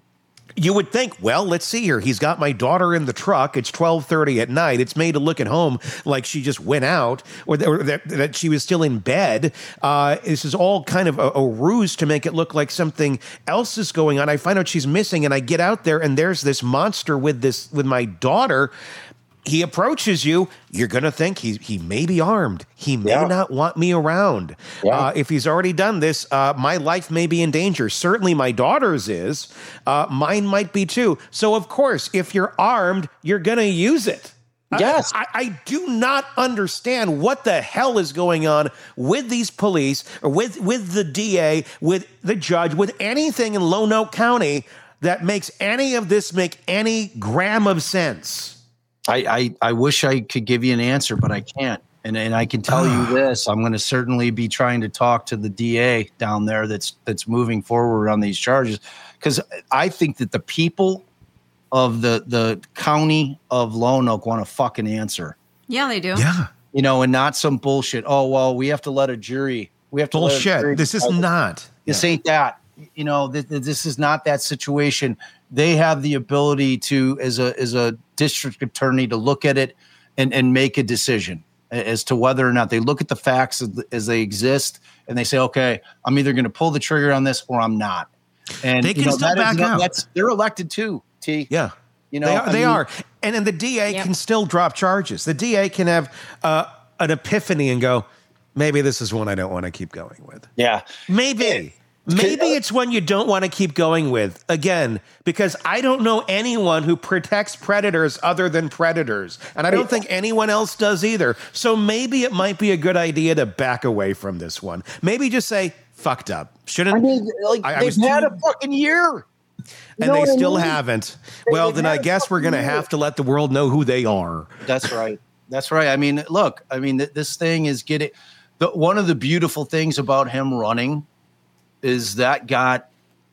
You would think, well, let's see here. He's got my daughter in the truck. It's twelve thirty at night. It's made to look at home like she just went out, or, th- or that, that she was still in bed. Uh, this is all kind of a, a ruse to make it look like something else is going on. I find out she's missing, and I get out there, and there's this monster with this with my daughter. He approaches you. You're going to think he he may be armed. He may
Yeah.
not want me around.
Yeah.
Uh, if he's already done this, uh, my life may be in danger. Certainly my daughter's is. Uh, mine might be too. So, of course, if you're armed, you're going to use it.
Yes.
I, I do not understand what the hell is going on with these police, or with, with the D A, with the judge, with anything in Lone Oak County that makes any of this make any gram of sense.
I, I, I wish I could give you an answer, but I can't. And and I can tell you this: I'm going to certainly be trying to talk to the D A down there that's that's moving forward on these charges, because I think that the people of the the county of Lone Oak want a fucking answer,
Yeah, they do.
Yeah.
you know, and not some bullshit. Oh well, we have to let a jury. We have to let a jury
Bullshit. This is
decide.
not.
This ain't that. You know, th- th- this is not that situation. They have the ability to, as a as a district attorney, to look at it and, and make a decision. as to whether or not they look at the facts as, as they exist and they say, okay, I'm either going to pull the trigger on this or I'm not. And
they can
you know,
still back
is,
out.
That's, they're elected too, T.
Yeah.
You know,
they are.
I
They
mean,
are. And then the D A
Yep.
can still drop charges. The D A can have uh, an epiphany and go, maybe this is one I don't want to keep going with.
Yeah.
Maybe. Maybe it's one you don't want to keep going with. Again, because I don't know anyone who protects predators other than predators. And I don't think anyone else does either. So maybe it might be a good idea to back away from this one. Maybe just say, fucked up. Shouldn't
I mean, like,
I- I
they've
was
had
too-
a fucking year. You
and
know
they
what I
still
mean?
haven't. Well,
they've
then
had
I
a
guess we're
fucking
going to
year.
have to let the world know who they are.
That's right. That's right. I mean, look, I mean, th- this thing is getting the, one of the beautiful things about him running is that got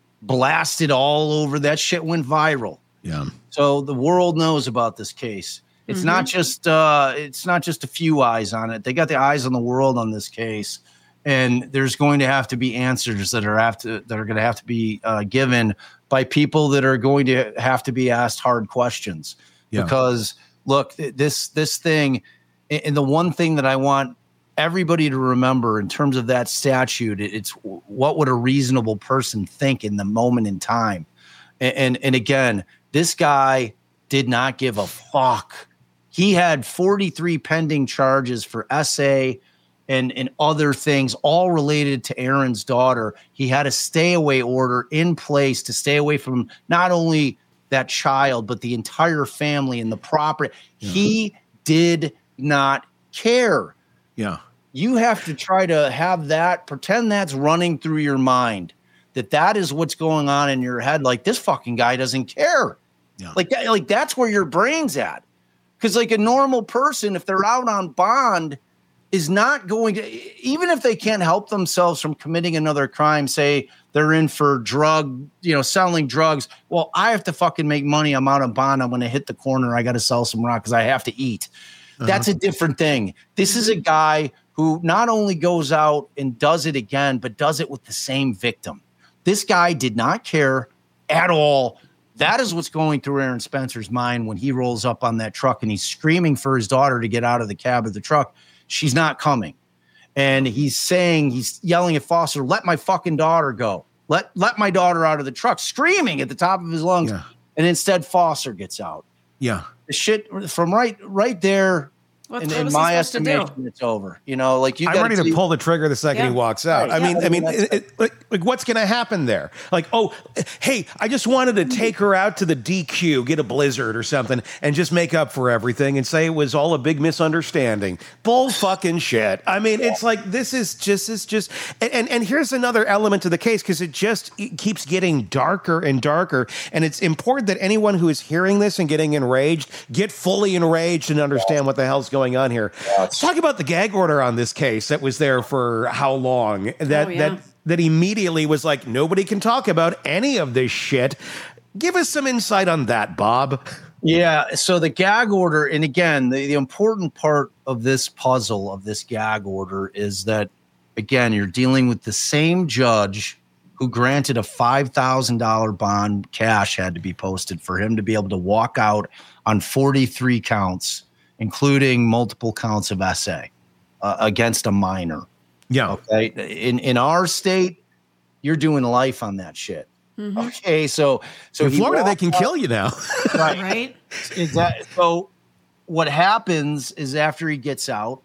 blasted all over. That shit went viral.
Yeah.
So the world knows about this case. It's not just uh, it's not just a few eyes on it. They got the eyes on the world on this case, and there's going to have to be answers that are have to that are going to have to be uh, given by people that are going to have to be asked hard questions.
Yeah.
Because look, th- this this thing, and the one thing that I want everybody to remember in terms of that statute, it, it's what would a reasonable person think in the moment in time, and and, and again, this guy did not give a fuck. He had forty-three pending charges for S A and, and other things, all related to Aaron's daughter. He had a stay away order in place to stay away from not only that child, but the entire family and the property. Yeah. He did not care.
Yeah.
You have to try to have that, pretend that's running through your mind, that that is what's going on in your head. Like, this fucking guy doesn't care.
Yeah.
Like that, like that's where your brain's at. Because like a normal person, if they're out on bond, is not going to, even if they can't help themselves from committing another crime, say they're in for drug, you know, selling drugs. Well, I have to fucking make money. I'm out on bond. I'm going to hit the corner. I got to sell some rock because I have to eat. Uh-huh. That's a different thing. This is a guy who not only goes out and does it again, but does it with the same victim. This guy did not care at all. That is what's going through Aaron Spencer's mind when he rolls up on that truck and he's screaming for his daughter to get out of the cab of the truck. She's not coming. And he's saying, he's yelling at Foster, let my fucking daughter go. Let let my daughter out of the truck, screaming at the top of his lungs.
Yeah.
And instead Foster gets out.
Yeah.
The shit from right right there.
What's-
in
what
in
was he
my
supposed to do?
estimation, it's over. You know, like you
I'm
gotta
ready to
see-
pull the trigger the second
Yeah.
he walks out.
Right,
I mean,
yeah,
I mean,
I mean,
it, it, like, like, what's going to happen there? Like, oh, hey, I just wanted to take her out to the D Q, get a blizzard or something, and just make up for everything and say it was all a big misunderstanding. Bull fucking shit. I mean, it's like this is just, it's just, and and, and here's another element to the case because it just it keeps getting darker and darker, and it's important that anyone who is hearing this and getting enraged get fully enraged and understand what the hell's going on here. Let's talk about the gag order on this case that was there for how long? That
Oh, yeah.
that that immediately was like nobody can talk about any of this shit. Give us some insight on that, Bob.
Yeah. So the gag order, and again, the, the important part of this puzzle of this gag order is that, again, you're dealing with the same judge who granted a five thousand dollars bond. Cash had to be posted for him to be able to walk out on forty-three counts, including multiple counts of S A uh, against a minor.
Yeah.
Okay. In in our state, you're doing life on that shit.
Mm-hmm.
Okay. So so
In
he
Florida, they
walked
can
out-
kill you now.
Right.
Right?
Exactly. So what happens is after he gets out,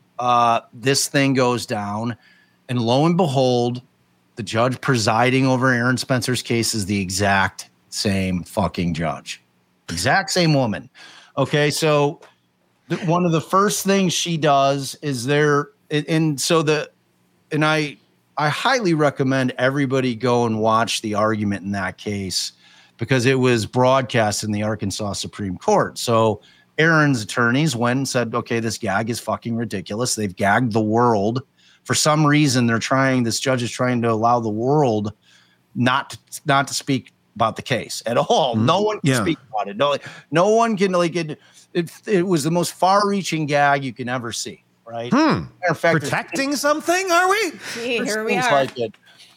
uh, this thing goes down, and lo and behold, the judge presiding over Aaron Spencer's case is the exact same fucking judge, exact same woman. Okay, so th- one of the first things she does is there, and, and so the, and I, I highly recommend everybody go and watch the argument in that case because it was broadcast in the Arkansas Supreme Court. So Aaron's attorneys went and said, okay, this gag is fucking ridiculous. They've gagged the world. For some reason, they're trying, this judge is trying to allow the world not to, not to speak about the case at all. Mm-hmm. No one can
Yeah.
speak about it. No, no one can like it. It, it was the most far-reaching gag you can ever see, right?
Hmm.
Matter of fact,
Protecting something, are we?
Gee,
there's
here we
things
are.
like it.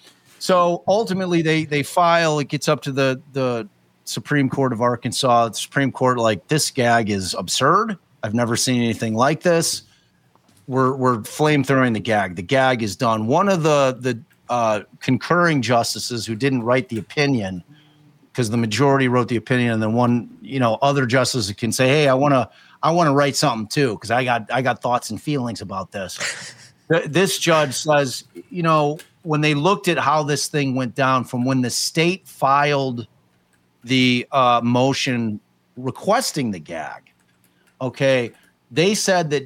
So ultimately, they they file. It gets up to the the Supreme Court of Arkansas. The Supreme Court, like, this gag is absurd. I've never seen anything like this. we're we're flamethrowing the gag. The gag is done. One of the the uh, concurring justices who didn't write the opinion, because the majority wrote the opinion, and then one, you know, other justices can say, "Hey, I want to I want to write something too, because I got I got thoughts and feelings about this." This judge says, you know, when they looked at how this thing went down from when the state filed the uh, motion requesting the gag, okay, they said that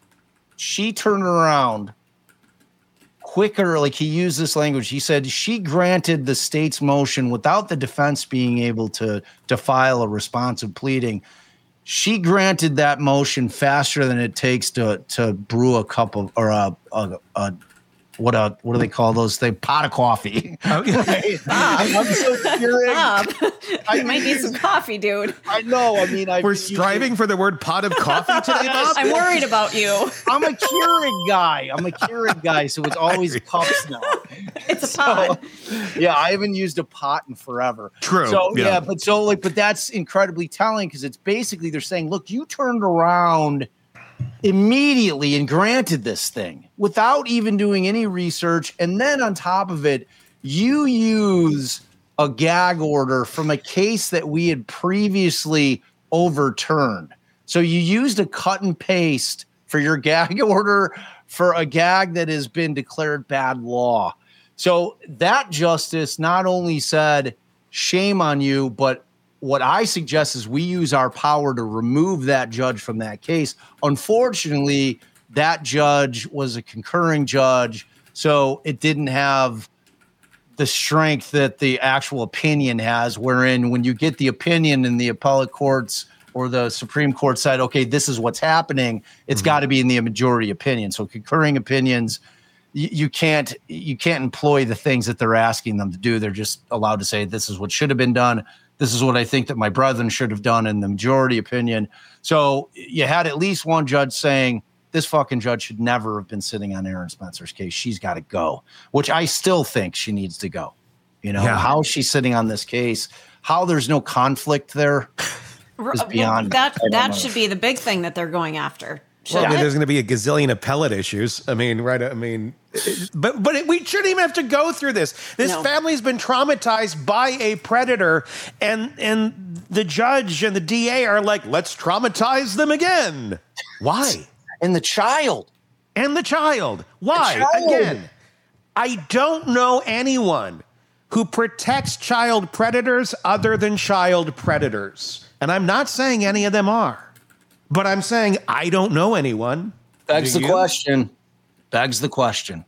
she turned around quicker. Like, he used this language. He said she granted the state's motion without the defense being able to, to file a responsive pleading. She granted that motion faster than it takes to to brew a cup of, or a, a, a what a what do they call those things? Pot of coffee. Okay.
Bob,
I'm so curious.
Bob,
I
you might need some coffee, dude.
I know. I mean, I
We're striving for the word pot of coffee today, Bob.
I'm worried about you.
I'm a Keurig guy. I'm a Keurig guy, so it's always cups now.
It's a pot.
So, yeah, I haven't used a pot in forever.
True.
So yeah,
yeah
but so like, but that's incredibly telling, because it's basically they're saying, look, you turned around immediately and granted this thing without even doing any research, and then on top of it, you use a gag order from a case that we had previously overturned. So you used a cut and paste for your gag order for a gag that has been declared bad law. So that justice not only said, shame on you, but what I suggest is we use our power to remove that judge from that case. Unfortunately, that judge was a concurring judge, so it didn't have the strength that the actual opinion has, wherein when you get the opinion in the appellate courts or the Supreme Court said, okay, this is what's happening, it's mm-hmm. got to be in the majority opinion. So concurring opinions, you, you can't you can't employ the things that they're asking them to do. They're just allowed to say, this is what should have been done. This is what I think that my brethren should have done in the majority opinion. So you had at least one judge saying, this fucking judge should never have been sitting on Aaron Spencer's case. She's got to go, which I still think she needs to go. You know, yeah. how she's sitting on this case, how there's no conflict there is beyond.
That that should be the big thing that they're going after.
Well, I mean, there's going to be a gazillion appellate issues. I mean, right? I mean, but but it, we shouldn't even have to go through this. This no. family's been traumatized by a predator, and and the judge and the D A are like, let's traumatize them again. Why?
And the child.
And the child. Why?
The child.
Again, I don't know anyone who protects child predators other than child predators. And I'm not saying any of them are. But I'm saying I don't know anyone.
Begs the question. Begs the question.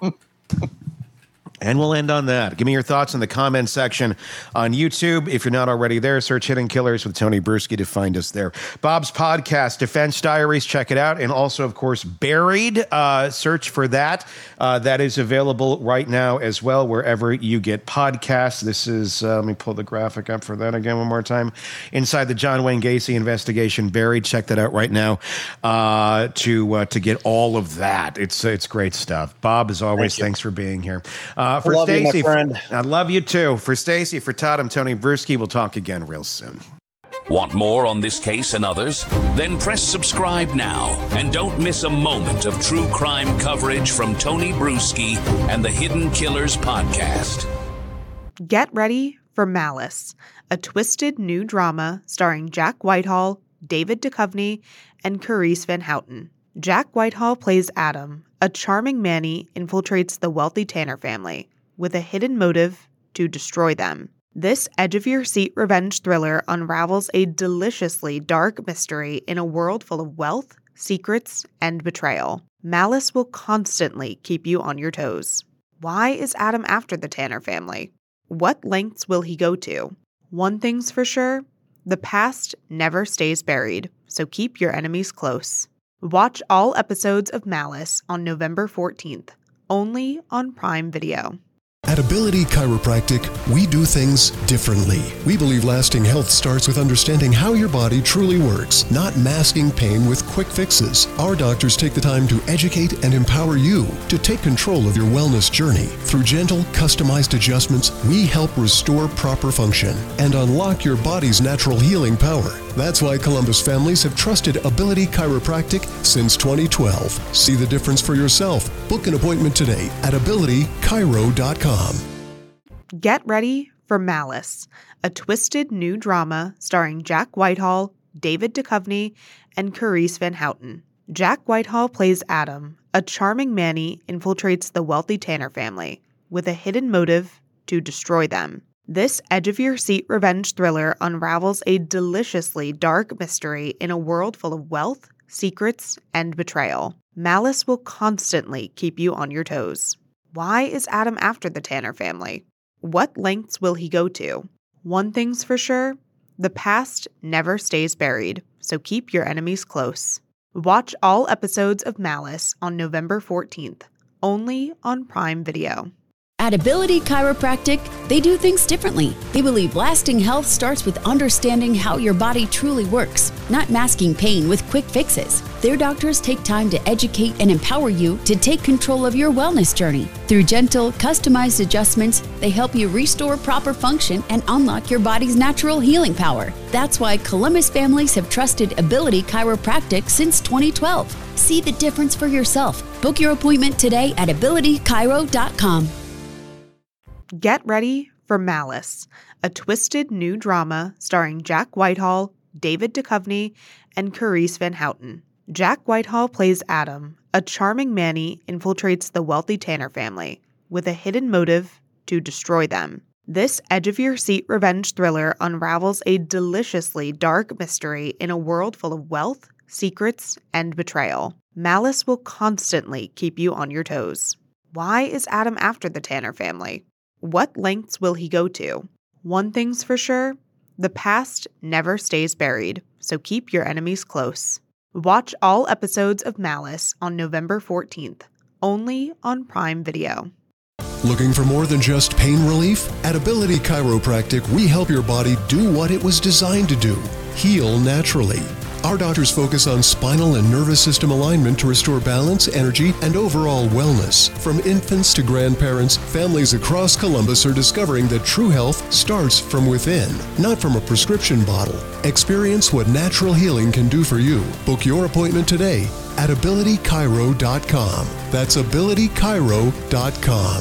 And we'll end on that. Give me your thoughts in the comment section on YouTube. If you're not already there, search Hidden Killers with Tony Bruschi to find us there. Bob's podcast, Defense Diaries, check it out. And also, of course, Buried. Uh, search for that. Uh, that is available right now as well, wherever you get podcasts. This is, uh, let me pull the graphic up for that again one more time. Inside the John Wayne Gacy investigation, Buried. Check that out right now uh, to uh, to get all of that. It's, it's great stuff. Bob, as always, Thank thanks for being here. Uh, Uh, for Stacy, I love you too. For Stacy, for Todd, I'm Tony Bruschi. We'll talk again real soon.
Want more on this case and others? Then press subscribe now and don't miss a moment of true crime coverage from Tony Bruschi and the Hidden Killers podcast.
Get ready for Malice, a twisted new drama starring Jack Whitehall, David Duchovny, and Carice Van Houten. Jack Whitehall plays Adam. A charming Manny infiltrates the wealthy Tanner family with a hidden motive to destroy them. This edge-of-your-seat revenge thriller unravels a deliciously dark mystery in a world full of wealth, secrets, and betrayal. Malice will constantly keep you on your toes. Why is Adam after the Tanner family? What lengths will he go to? One thing's for sure, the past never stays buried, so keep your enemies close. Watch all episodes of Malice on November fourteenth, only on Prime Video.
At Ability Chiropractic, we do things differently. We believe lasting health starts with understanding how your body truly works, not masking pain with quick fixes. Our doctors take the time to educate and empower you to take control of your wellness journey. Through gentle, customized adjustments, we help restore proper function and unlock your body's natural healing power. That's why Columbus families have trusted Ability Chiropractic since twenty twelve. See the difference for yourself. Book an appointment today at ability chiro dot com.
Get ready for Malice, a twisted new drama starring Jack Whitehall, David Duchovny, and Carice Van Houten. Jack Whitehall plays Adam, a charming Manny infiltrates the wealthy Tanner family with a hidden motive to destroy them. This edge-of-your-seat revenge thriller unravels a deliciously dark mystery in a world full of wealth, secrets, and betrayal. Malice will constantly keep you on your toes. Why is Adam after the Tanner family? What lengths will he go to? One thing's for sure, the past never stays buried, so keep your enemies close. Watch all episodes of Malice on November fourteenth, only on Prime Video.
At Ability Chiropractic, they do things differently. They believe lasting health starts with understanding how your body truly works, not masking pain with quick fixes. Their doctors take time to educate and empower you to take control of your wellness journey. Through gentle, customized adjustments, they help you restore proper function and unlock your body's natural healing power. That's why Columbus families have trusted Ability Chiropractic since twenty twelve. See the difference for yourself. Book your appointment today at ability chiro dot com.
Get ready for Malice, a twisted new drama starring Jack Whitehall, David Duchovny, and Carice Van Houten. Jack Whitehall plays Adam, a charming Manny infiltrates the wealthy Tanner family with a hidden motive to destroy them. This edge-of-your-seat revenge thriller unravels a deliciously dark mystery in a world full of wealth, secrets, and betrayal. Malice will constantly keep you on your toes. Why is Adam after the Tanner family? What lengths will he go to? One thing's for sure, the past never stays buried, so keep your enemies close. Watch all episodes of Malice on November fourteenth, only on Prime Video.
Looking for more than just pain relief? At Ability Chiropractic, we help your body do what it was designed to do, heal naturally. Our doctors focus on spinal and nervous system alignment to restore balance, energy, and overall wellness. From infants to grandparents, families across Columbus are discovering that true health starts from within, not from a prescription bottle. Experience what natural healing can do for you. Book your appointment today at ability chiro dot com. That's ability chiro dot com.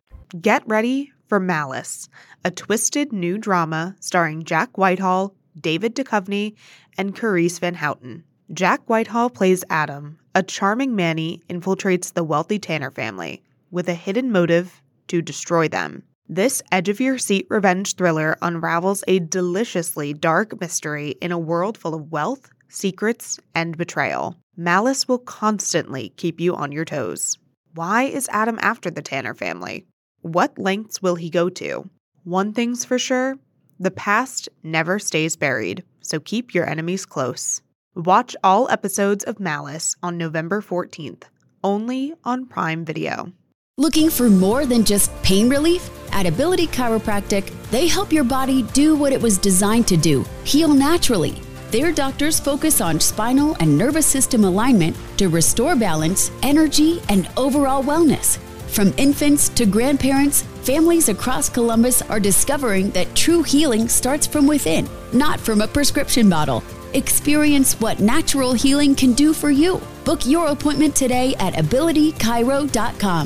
Get ready for Malice, a twisted new drama starring Jack Whitehall, David Duchovny, and Carice Van Houten. Jack Whitehall plays Adam, a charming Manny infiltrates the wealthy Tanner family with a hidden motive to destroy them. This edge-of-your-seat revenge thriller unravels a deliciously dark mystery in a world full of wealth, secrets, and betrayal. Malice will constantly keep you on your toes. Why is Adam after the Tanner family? What lengths will he go to? One thing's for sure, the past never stays buried, so keep your enemies close. Watch all episodes of Malice on November fourteenth, only on Prime Video.
Looking for more than just pain relief? At Ability Chiropractic, they help your body do what it was designed to do, heal naturally. Their doctors focus on spinal and nervous system alignment to restore balance, energy, and overall wellness. From infants to grandparents, families across Columbus are discovering that true healing starts from within, not from a prescription bottle. Experience what natural healing can do for you. Book your appointment today at ability chiro dot com.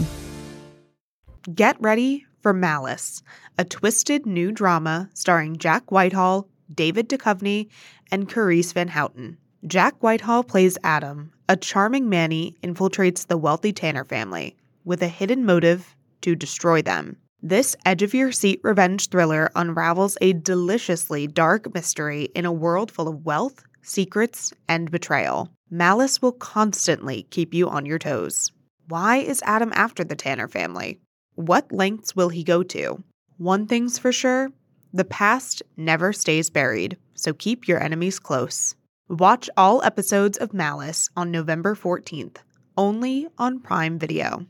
Get ready for Malice, a twisted new drama starring Jack Whitehall, David Duchovny, and Carice Van Houten. Jack Whitehall plays Adam, a charming Manny infiltrates the wealthy Tanner family with a hidden motive to destroy them. This edge-of-your-seat revenge thriller unravels a deliciously dark mystery in a world full of wealth, secrets, and betrayal. Malice will constantly keep you on your toes. Why is Adam after the Tanner family? What lengths will he go to? One thing's for sure, the past never stays buried, so keep your enemies close. Watch all episodes of Malice on November fourteenth, only on Prime Video.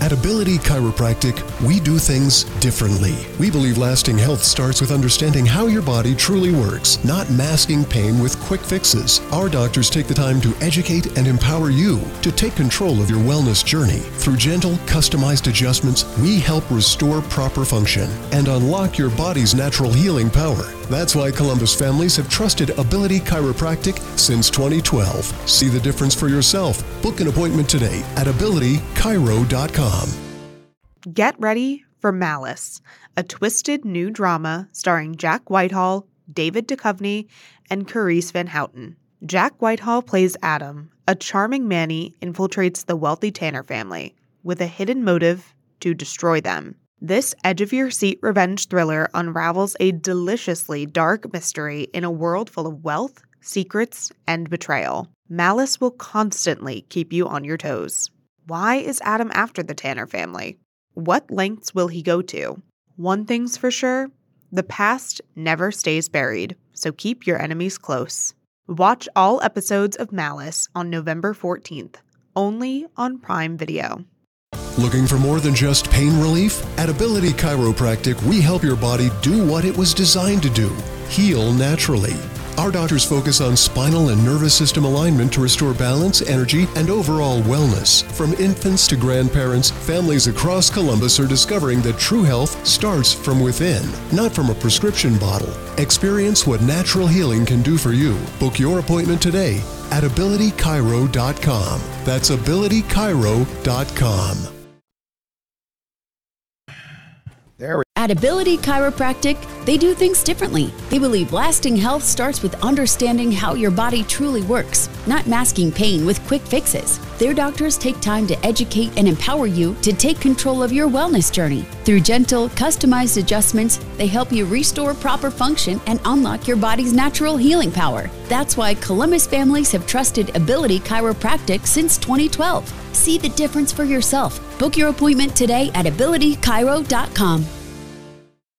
At Ability Chiropractic, we do things differently. We believe lasting health starts with understanding how your body truly works, not masking pain with quick fixes. Our doctors take the time to educate and empower you to take control of your wellness journey. Through gentle, customized adjustments, we help restore proper function and unlock your body's natural healing power. That's why Columbus families have trusted Ability Chiropractic since twenty twelve. See the difference for yourself. Book an appointment today at ability chiro dot com.
Get ready for Malice, a twisted new drama starring Jack Whitehall, David Duchovny, and Carice Van Houten. Jack Whitehall plays Adam, a charming Manny infiltrates the wealthy Tanner family with a hidden motive to destroy them. This edge-of-your-seat revenge thriller unravels a deliciously dark mystery in a world full of wealth, secrets, and betrayal. Malice will constantly keep you on your toes. Why is Adam after the Tanner family? What lengths will he go to? One thing's for sure, the past never stays buried, so keep your enemies close. Watch all episodes of Malice on November fourteenth, only on Prime Video.
Looking for more than just pain relief? At Ability Chiropractic, we help your body do what it was designed to do, heal naturally. Our doctors focus on spinal and nervous system alignment to restore balance, energy, and overall wellness. From infants to grandparents, families across Columbus are discovering that true health starts from within, not from a prescription bottle. Experience what natural healing can do for you. Book your appointment today at ability chiro dot com. That's ability chiro dot com.
There we
At Ability Chiropractic, they do things differently. They believe lasting health starts with understanding how your body truly works, not masking pain with quick fixes. Their doctors take time to educate and empower you to take control of your wellness journey. Through gentle, customized adjustments, they help you restore proper function and unlock your body's natural healing power. That's why Columbus families have trusted Ability Chiropractic since twenty twelve. See the difference for yourself. Book your appointment today at ability chiro dot com.